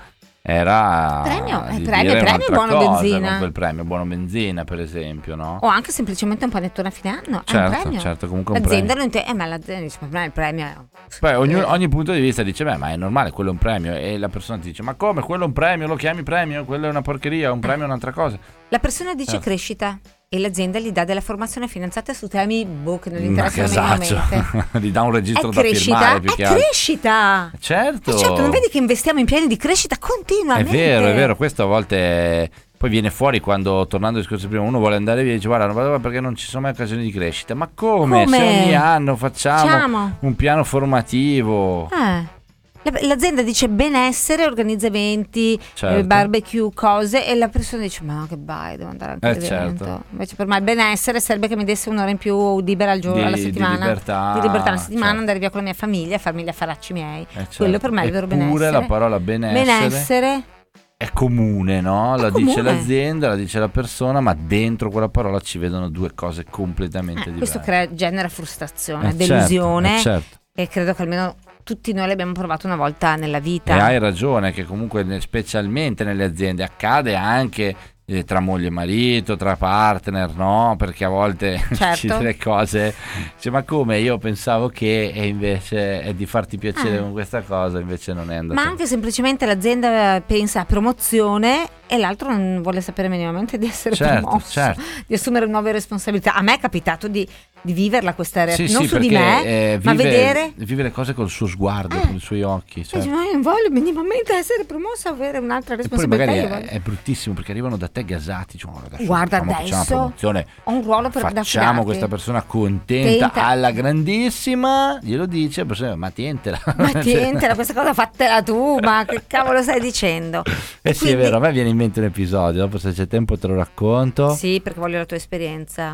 era Premio, è di premio, dire premio, un'altra buono cosa, benzina. con quel premio buono benzina, per esempio, no? O anche semplicemente un panettone a fine anno. è un Certo, premio. certo, comunque un L'azienda premio. non intende, eh, ma l'azienda dice, ma il premio è. Poi ogni, Eh, ogni punto di vista dice, beh, ma è normale, quello è un premio. E la persona ti dice, ma come, quello è un premio, lo chiami premio, quello è una porcheria, un premio è un'altra cosa. La persona dice Certo. crescita e l'azienda gli dà della formazione finanziata su temi boh, che non gli Ma che interessano esatto, minimamente. gli dà un registro È da crescita, firmare più è che altro. crescita. Certo. Eh, certo, non vedi che investiamo in piani di crescita È continuamente? vero, è vero, questo a volte poi viene fuori quando, tornando al discorso prima, uno vuole andare via e dice guarda, non vado perché non ci sono mai occasioni di crescita. Ma come? Come? Se ogni anno facciamo Facciamo. un piano formativo. Eh. La- L'azienda dice benessere, organizza eventi, Certo. eh, barbecue, cose, e la persona dice ma no, che vai, devo andare anche Eh, all'evento. certo. Invece per me il benessere serve che mi desse un'ora in più libera al giorno, Di- alla di settimana, libertà, di libertà alla settimana, certo. andare via con la mia famiglia, farmi gli affaracci miei. Eh, certo. Quello per me è il vero benessere. Eppure la parola benessere, Benessere è comune, no? La È dice comune. l'azienda, la dice la persona, ma dentro quella parola ci vedono due cose completamente eh, diverse. questo crea, genera frustrazione, Eh, certo, delusione, eh, certo. e credo che almeno tutti noi l'abbiamo provato una volta nella vita. E hai ragione che comunque ne- specialmente nelle aziende accade anche eh, tra moglie e marito, tra partner, no? Perché a volte Certo. ci delle cose, dice, ma come, io pensavo che, e invece è di farti piacere Ah. con questa cosa, invece non è andata. Ma anche semplicemente l'azienda pensa a promozione e l'altro non vuole sapere minimamente di essere Certo, promosso, certo. di assumere nuove responsabilità. A me è capitato di, di viverla questa realtà, Sì, non sì, su di perché, me, eh, ma vive, vedere. vive le cose col suo sguardo, Eh. con i suoi occhi. E Certo. dici, ma io non voglio minimamente essere promossa, avere un'altra E poi responsabilità. magari io è, voglio- è bruttissimo perché arrivano da te gasati, cioè, "Oh, adesso Guarda, facciamo, facciamo una adesso promozione, ho un ruolo per da facciamo affidarti. questa persona contenta Tenta. alla grandissima, glielo dice, la persona, ma tientela. Ma tientela, questa cosa fatela tu, ma che cavolo stai dicendo? Eh sì, Quindi- è vero, a me viene in mente un episodio, dopo se c'è tempo te lo racconto. Sì, perché voglio la tua esperienza.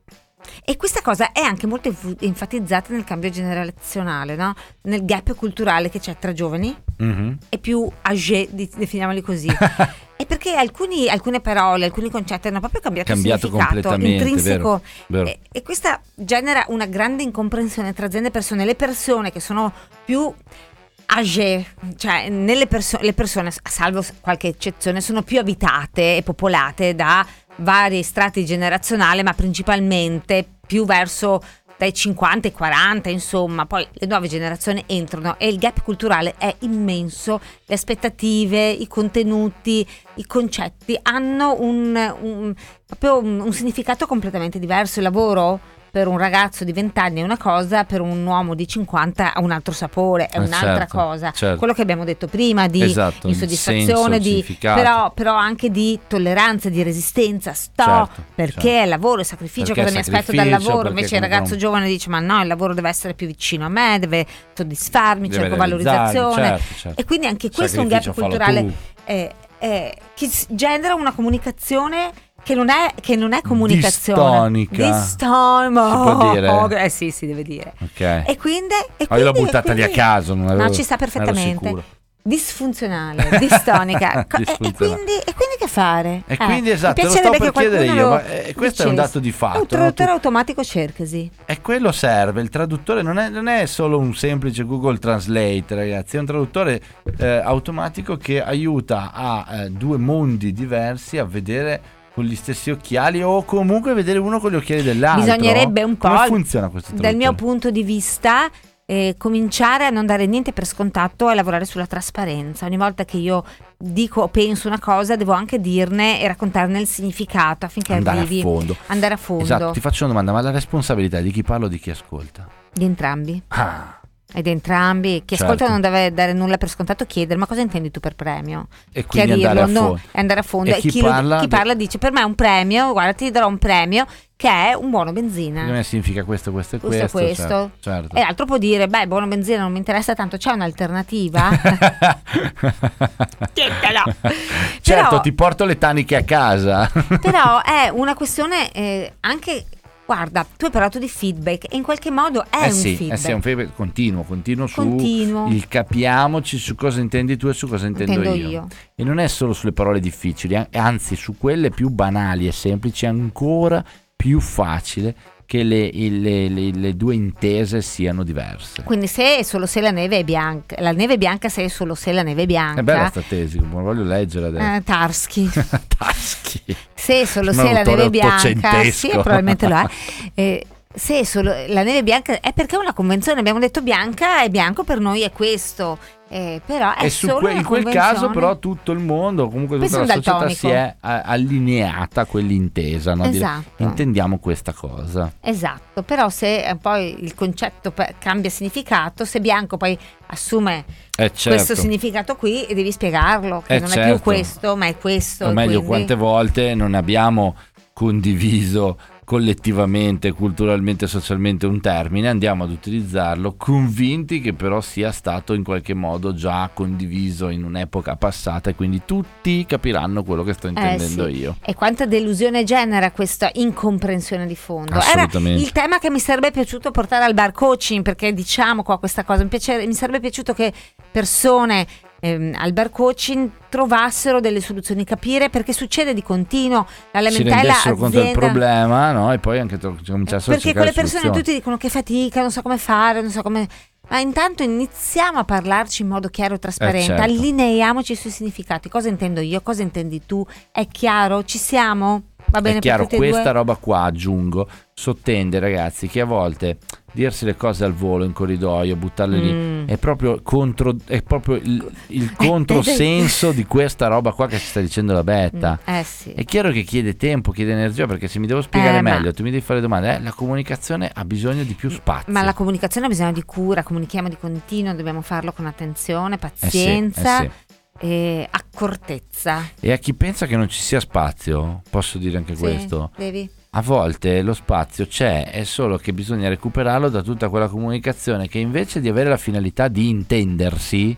E questa cosa è anche molto enfu- enfatizzata nel cambio generazionale, no? Nel gap culturale che c'è tra giovani Mhm. e più âgé, di- definiamoli così. E perché alcuni, alcune parole, alcuni concetti hanno proprio cambiato, Cambiato significato completamente, intrinseco. vero, vero. E, e questa genera una grande incomprensione tra aziende e persone. Le persone che sono più âgé, cioè nelle perso- le persone, salvo qualche eccezione, sono più abitate e popolate da vari strati generazionali, ma principalmente più verso dai cinquanta ai quaranta, insomma, poi le nuove generazioni entrano e il gap culturale è immenso, le aspettative, i contenuti, i concetti hanno un, un, proprio un, un significato completamente diverso. Il lavoro per un ragazzo di venti anni è una cosa, per un uomo di cinquanta ha un altro sapore, è Eh, un'altra certo, cosa. certo. Quello che abbiamo detto prima di Esatto, il insoddisfazione, senso, il di, significato. però, però anche di tolleranza, di resistenza. Sto Certo, perché certo. è lavoro e sacrificio, Perché cosa è mi aspetto dal sacrificio, lavoro. perché Invece il comunque ragazzo non- giovane dice: ma no, il lavoro deve essere più vicino a me, deve soddisfarmi, Deve cerco realizzarmi, valorizzazione. certo, certo. E quindi anche questo è un gap Sacrificio, fallo culturale tu. eh, eh, che s- genera una comunicazione che non è, che non è comunicazione. Distonica. Distonica. Si può dire? Eh sì, si deve dire. Ok. E quindi, e Ma io l'ho quindi- buttata e lì a quindi- caso, non avevo- No, ci sta non ero perfettamente. sicuro. Disfunzionale, distonica. Co- e- E, Disfunzionale. quindi, e quindi che fare? E quindi, esatto, mi lo sto piacerebbe per che qualcuno chiedere io, lo ma, eh, questo è un dicesse. dato di fatto, È un no? traduttore Tu- automatico, cercasi. E quello serve, il traduttore non è, non è solo un semplice Google Translate, ragazzi, è un traduttore eh, automatico che aiuta a eh, due mondi diversi a vedere con gli stessi occhiali, o comunque vedere uno con gli occhiali dell'altro. Bisognerebbe un po', Come funziona questo dal mio traduttore? punto di vista, eh, cominciare a non dare niente per scontato e lavorare sulla trasparenza. Ogni volta che io dico o penso una cosa, devo anche dirne e raccontarne il significato affinché Andare a arrivi fondo. andare a fondo Esatto, ti faccio una domanda, ma la responsabilità è di chi parla o di chi ascolta? di entrambi. Ah, Ed entrambi, chi Certo. ascolta non deve dare nulla per scontato, chiedere ma cosa intendi tu per premio? e quindi andare a Chiarirlo, no, fondo. e andare a fondo. E E chi chi, lo- parla- chi parla dice: per me è un premio, guarda, ti darò un premio che è un buono benzina. Secondo me significa questo, questo e Questo questo. e questo. Certo, certo. E l'altro può dire: beh, buono benzina non mi interessa tanto, c'è un'alternativa? Chiedelo. Certo, Però- ti porto le taniche a casa. Però è una questione eh, anche. Guarda, tu hai parlato di feedback e in qualche modo è eh un sì, feedback. eh sì, è un feedback continuo, continuo su Continuo. il capiamoci su cosa intendi tu e su cosa intendo, Intendo io. io. E non è solo sulle parole difficili, eh, anzi su quelle più banali e semplici è ancora più facile che le, il- le- le- le due intese siano diverse. Quindi se e solo se la neve è bianca, la neve è bianca se e solo se la neve è bianca. È bella sta tesi, ma voglio leggere adesso. Eh, Tarski. Taschi. Se e solo Sembra se la un autore neve è bianca, ottocentesco. sì, probabilmente lo è. Eh, se e solo la neve è bianca è perché è una convenzione, abbiamo detto bianca e bianco per noi è questo. Eh, però è E su solo que- una in quel convenzione. caso però tutto il mondo, comunque tutta Penso la un società daltonico. si è a- allineata a quell'intesa, no? Dire, Esatto. intendiamo questa cosa. Esatto, però se eh, poi il concetto pe- cambia significato, se bianco poi assume Eh certo. questo significato qui e devi spiegarlo, che Eh, non è certo. più questo, ma è questo. O e meglio, quindi- quante volte non abbiamo condiviso collettivamente, culturalmente, socialmente un termine, andiamo ad utilizzarlo convinti che però sia stato in qualche modo già condiviso in un'epoca passata e quindi tutti capiranno quello che sto intendendo Eh sì. io. E quanta delusione genera questa incomprensione di fondo. Era Assolutamente. il tema che mi sarebbe piaciuto portare al bar coaching, perché diciamo qua questa cosa, mi, piace- mi sarebbe piaciuto che persone ehm, al bar coaching trovassero delle soluzioni, capire perché succede di continuo la Si lamentela rendessero conto del azienda. problema, no? E poi anche to- cominciassero a Perché cercare quelle persone soluzioni. tutti dicono che fatica, non so come fare, non so come. Ma intanto iniziamo a parlarci in modo chiaro e trasparente, Eh, certo. allineiamoci sui significati. Cosa intendo io? Cosa intendi tu? È chiaro? Ci siamo? Va bene È chiaro, per tutti e questa due? roba qua, aggiungo, sottende, ragazzi, che a volte dirsi le cose al volo in corridoio, buttarle Mm. lì, è proprio contro, è proprio il, il controsenso di questa roba qua che ci sta dicendo la Betta. Mm, eh sì. È chiaro che chiede tempo, chiede energia, perché se mi devo spiegare Eh, ma- meglio, tu mi devi fare domande, eh, la comunicazione ha bisogno di più spazio. Ma la comunicazione ha bisogno di cura, comunichiamo di continuo, dobbiamo farlo con attenzione, Eh sì, pazienza eh sì. e accortezza. E a chi pensa che non ci sia spazio, posso dire anche Sì, questo. devi. A volte lo spazio c'è, è solo che bisogna recuperarlo da tutta quella comunicazione che invece di avere la finalità di intendersi,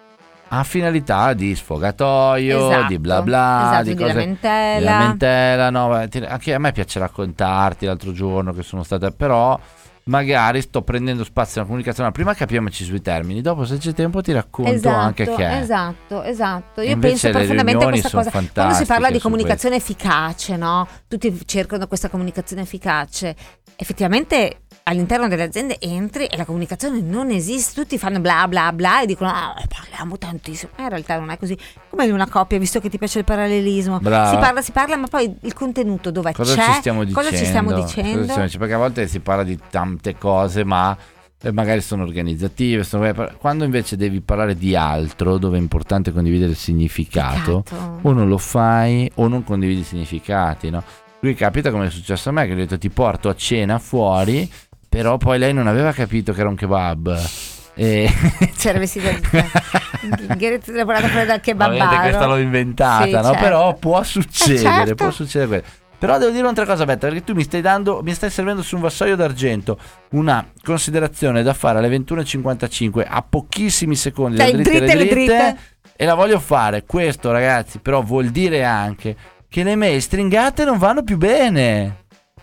ha finalità di sfogatoio, Esatto, di bla bla, esatto, di di cose, lamentela. di lamentela, no, ma ti- anche a me piace raccontarti l'altro giorno che sono stata, però magari sto prendendo spazio nella comunicazione, prima capiamoci sui termini, dopo se c'è tempo ti racconto Esatto, anche che esatto, esatto. Io Invece penso le profondamente a riunioni questa sono cosa. Quando si parla fantastiche di su comunicazione efficace, no? Tutti cercano questa comunicazione efficace. Effettivamente all'interno delle aziende entri e la comunicazione non esiste, tutti fanno bla bla bla e dicono ah, parliamo tantissimo, ma in realtà non è così, come in una coppia, visto che ti piace il parallelismo. Brava. si parla si parla ma poi il contenuto dove Cosa c'è, ci stiamo dicendo? cosa ci stiamo Cosa dicendo? ci stiamo- perché a volte si parla di tante cose, ma eh, magari sono organizzative, sono- quando invece devi parlare di altro, dove è importante condividere il significato, Peccato. o non lo fai o non condividi i significati, no? Qui capita come è successo a me, che ho detto ti porto a cena fuori, però poi lei non aveva capito che era un kebab. E... C'era vestita di lavorata fuori dal kebabaro. Ovviamente questa l'ho inventata, Sì, no? certo. Però può succedere, Eh, certo. può succedere quello. Però devo dire un'altra cosa, Betta, perché tu mi stai dando, mi stai servendo su un vassoio d'argento una considerazione da fare alle ventuno e cinquantacinque, a pochissimi secondi, da Dai, dritte dritte alle le dritte, dritte. e la voglio fare. Questo, ragazzi, però vuol dire anche che le mail stringate non vanno più bene.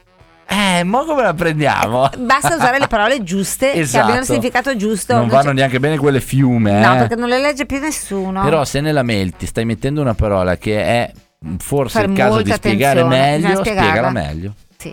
Eh, mo come la prendiamo? Basta usare le parole giuste che Esatto. abbiano il significato giusto. Non c'è- vanno neanche bene quelle fiume, No, eh. perché non le legge più nessuno. Però se nella mail ti stai mettendo una parola che è forse Fare il caso di molta spiegare attenzione, meglio, bisogna spiegarla. spiegala meglio. Sì.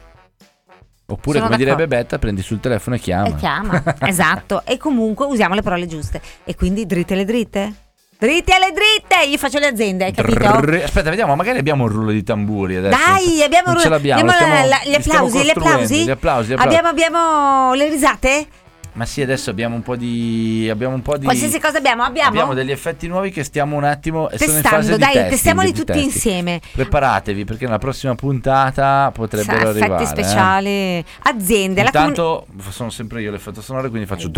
Oppure, Sono come direbbe d'accordo. Betta, prendi sul telefono e chiama. E chiama, esatto. E comunque usiamo le parole giuste. E quindi dritte le dritte? Dritte alle dritte! Io faccio le aziende, hai capito? Drrr. Aspetta, vediamo, magari abbiamo un rullo di tamburi adesso. Dai, abbiamo, non ce l'abbiamo. abbiamo stiamo- la- la- gli li stiamo applausi, gli costruendo, applausi? Gli applausi, gli applausi. Abbiamo, abbiamo le risate? Ma sì, adesso abbiamo un po' di abbiamo un po' di Qualsiasi cosa abbiamo, abbiamo? abbiamo degli effetti nuovi che stiamo un attimo e sono in fase Testando, di dai, testing, testiamoli di tutti testing. insieme. Preparatevi perché nella prossima puntata potrebbero Effetti arrivare. eh. speciali, aziende, la comuni- Intanto sono sempre io l'effetto sonoro, quindi faccio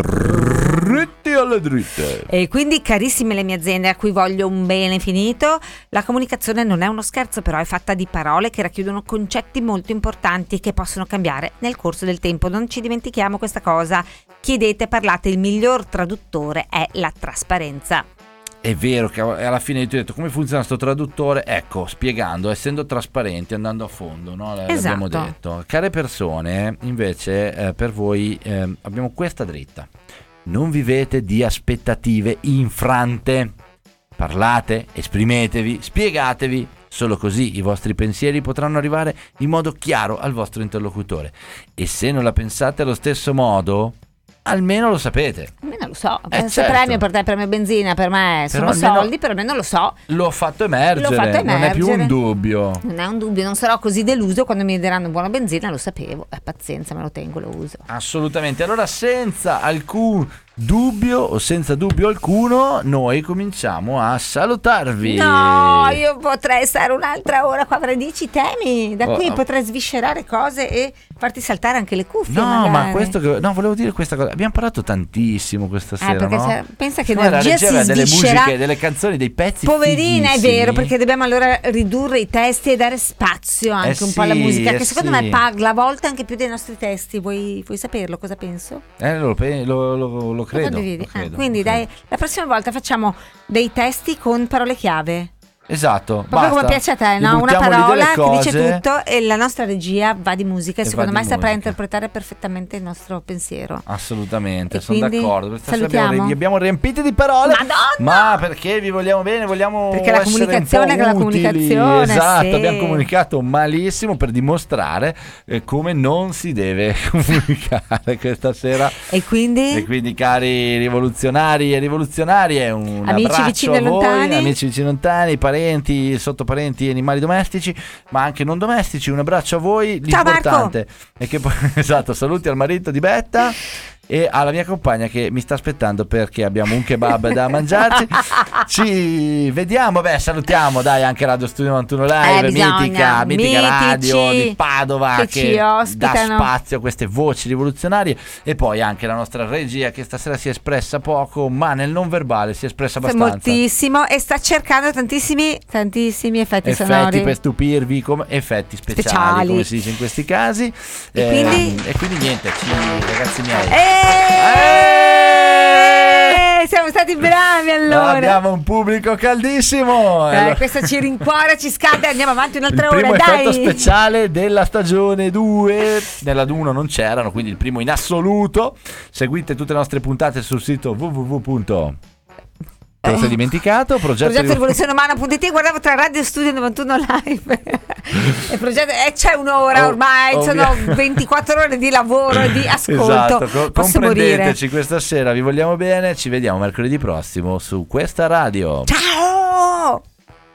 dritti alle dritte. E quindi, carissime le mie aziende a cui voglio un bene infinito, la comunicazione non è uno scherzo, però è fatta di parole che racchiudono concetti molto importanti che possono cambiare nel corso del tempo. Non ci dimentichiamo questa cosa. Chiedete, parlate, il miglior traduttore è la trasparenza. È vero che alla fine ti ho detto come funziona sto traduttore, ecco, spiegando, essendo trasparenti, andando a fondo, no? L- l'abbiamo Esatto. detto. Care persone, invece eh, per voi eh, abbiamo questa dritta: non vivete di aspettative infrante, parlate, esprimetevi, spiegatevi. Solo così i vostri pensieri potranno arrivare in modo chiaro al vostro interlocutore, e se non la pensate allo stesso modo, almeno lo sapete. Almeno lo so, Eh, se certo. premio per te, premio benzina, per me sono almeno- soldi, però almeno lo so. L'ho fatto emergere, L'ho fatto non è più un emergere. dubbio. Non è un dubbio, non sarò così deluso quando mi daranno buona benzina, lo sapevo. Eh, pazienza, me lo tengo, lo uso. Assolutamente. Allora, senza alcun dubbio o senza dubbio alcuno, noi cominciamo a salutarvi. No, io potrei stare un'altra ora qua, avrei dieci temi da Oh, cui oh. potrei sviscerare cose e farti saltare anche le cuffie. No, magari. ma questo che, no, volevo dire questa cosa. Abbiamo parlato tantissimo questa Eh, sera, perché no? c'è- pensa che No, la l'energia regia si aveva delle sviscera. musiche, delle canzoni, dei pezzi Poverina, è fighissimi. vero, perché dobbiamo allora ridurre i testi e dare spazio anche Eh un po' alla sì, musica, eh che secondo sì. me parla a volte anche più dei nostri testi. Vuoi, vuoi saperlo cosa penso? Eh, lo, pe- lo- lo- lo Lo credo. condividi? lo credo, Ah, quindi lo dai, credo. la prossima volta facciamo dei testi con parole chiave. Esatto. Proprio basta. come piace a te, Gli no? Una buttiamo lì parola delle che dice cose. tutto e la nostra regia va di musica e, E secondo va me di saprà musica. interpretare perfettamente il nostro pensiero. Assolutamente, E sono quindi d'accordo. Questa sera abbiamo, salutiamo? vi abbiamo riempiti di parole. Madonna! Ma perché vi vogliamo bene, vogliamo Perché la essere comunicazione un po' è la utili. comunicazione, Esatto, sì. abbiamo comunicato malissimo per dimostrare eh, come non si deve comunicare questa sera. E quindi? E quindi, cari rivoluzionari e rivoluzionarie, un Amici abbraccio vicini e a voi, lontani. amici vicini e lontani, parenti, sottoparenti, animali domestici, ma anche non domestici. Un abbraccio a voi. Ciao, L'importante è che poi, esatto, saluti al marito di Betta e alla mia compagna che mi sta aspettando perché abbiamo un kebab da mangiarci. Ci vediamo, beh, salutiamo dai anche Radio Studio novantuno Live, Eh, bisogna. mitica, mitica Mitici radio di Padova che che, ci dà ospitano. spazio a queste voci rivoluzionarie, e poi anche la nostra regia che stasera si è espressa poco, ma nel non verbale si è espressa abbastanza. Moltissimo, e sta cercando tantissimi tantissimi effetti, Effetti sonori. per stupirvi, come effetti speciali, Speciali. come si dice in questi casi. E Ehm, quindi? e quindi niente, ci, ragazzi miei. Eh, siamo stati bravi allora. Abbiamo un pubblico caldissimo. Eh, Allora- questo ci rincuora, ci scalda e andiamo avanti il un'altra primo ora, effetto dai. speciale della stagione due. Nella uno non c'erano, quindi il primo in assoluto. Seguite tutte le nostre puntate sul sito w w w punto Te lo sei dimenticato? Progetto, Progetto Rivoluzione Umana punto it, guardavo tra Radio Studio novantuno Live e progetto, eh, c'è un'ora Oh, ormai, ovvia- sono ventiquattro ore di lavoro e di ascolto. Esatto, co- Posso morire. comprendeteci questa sera, vi vogliamo bene, ci vediamo mercoledì prossimo su questa radio. Ciao!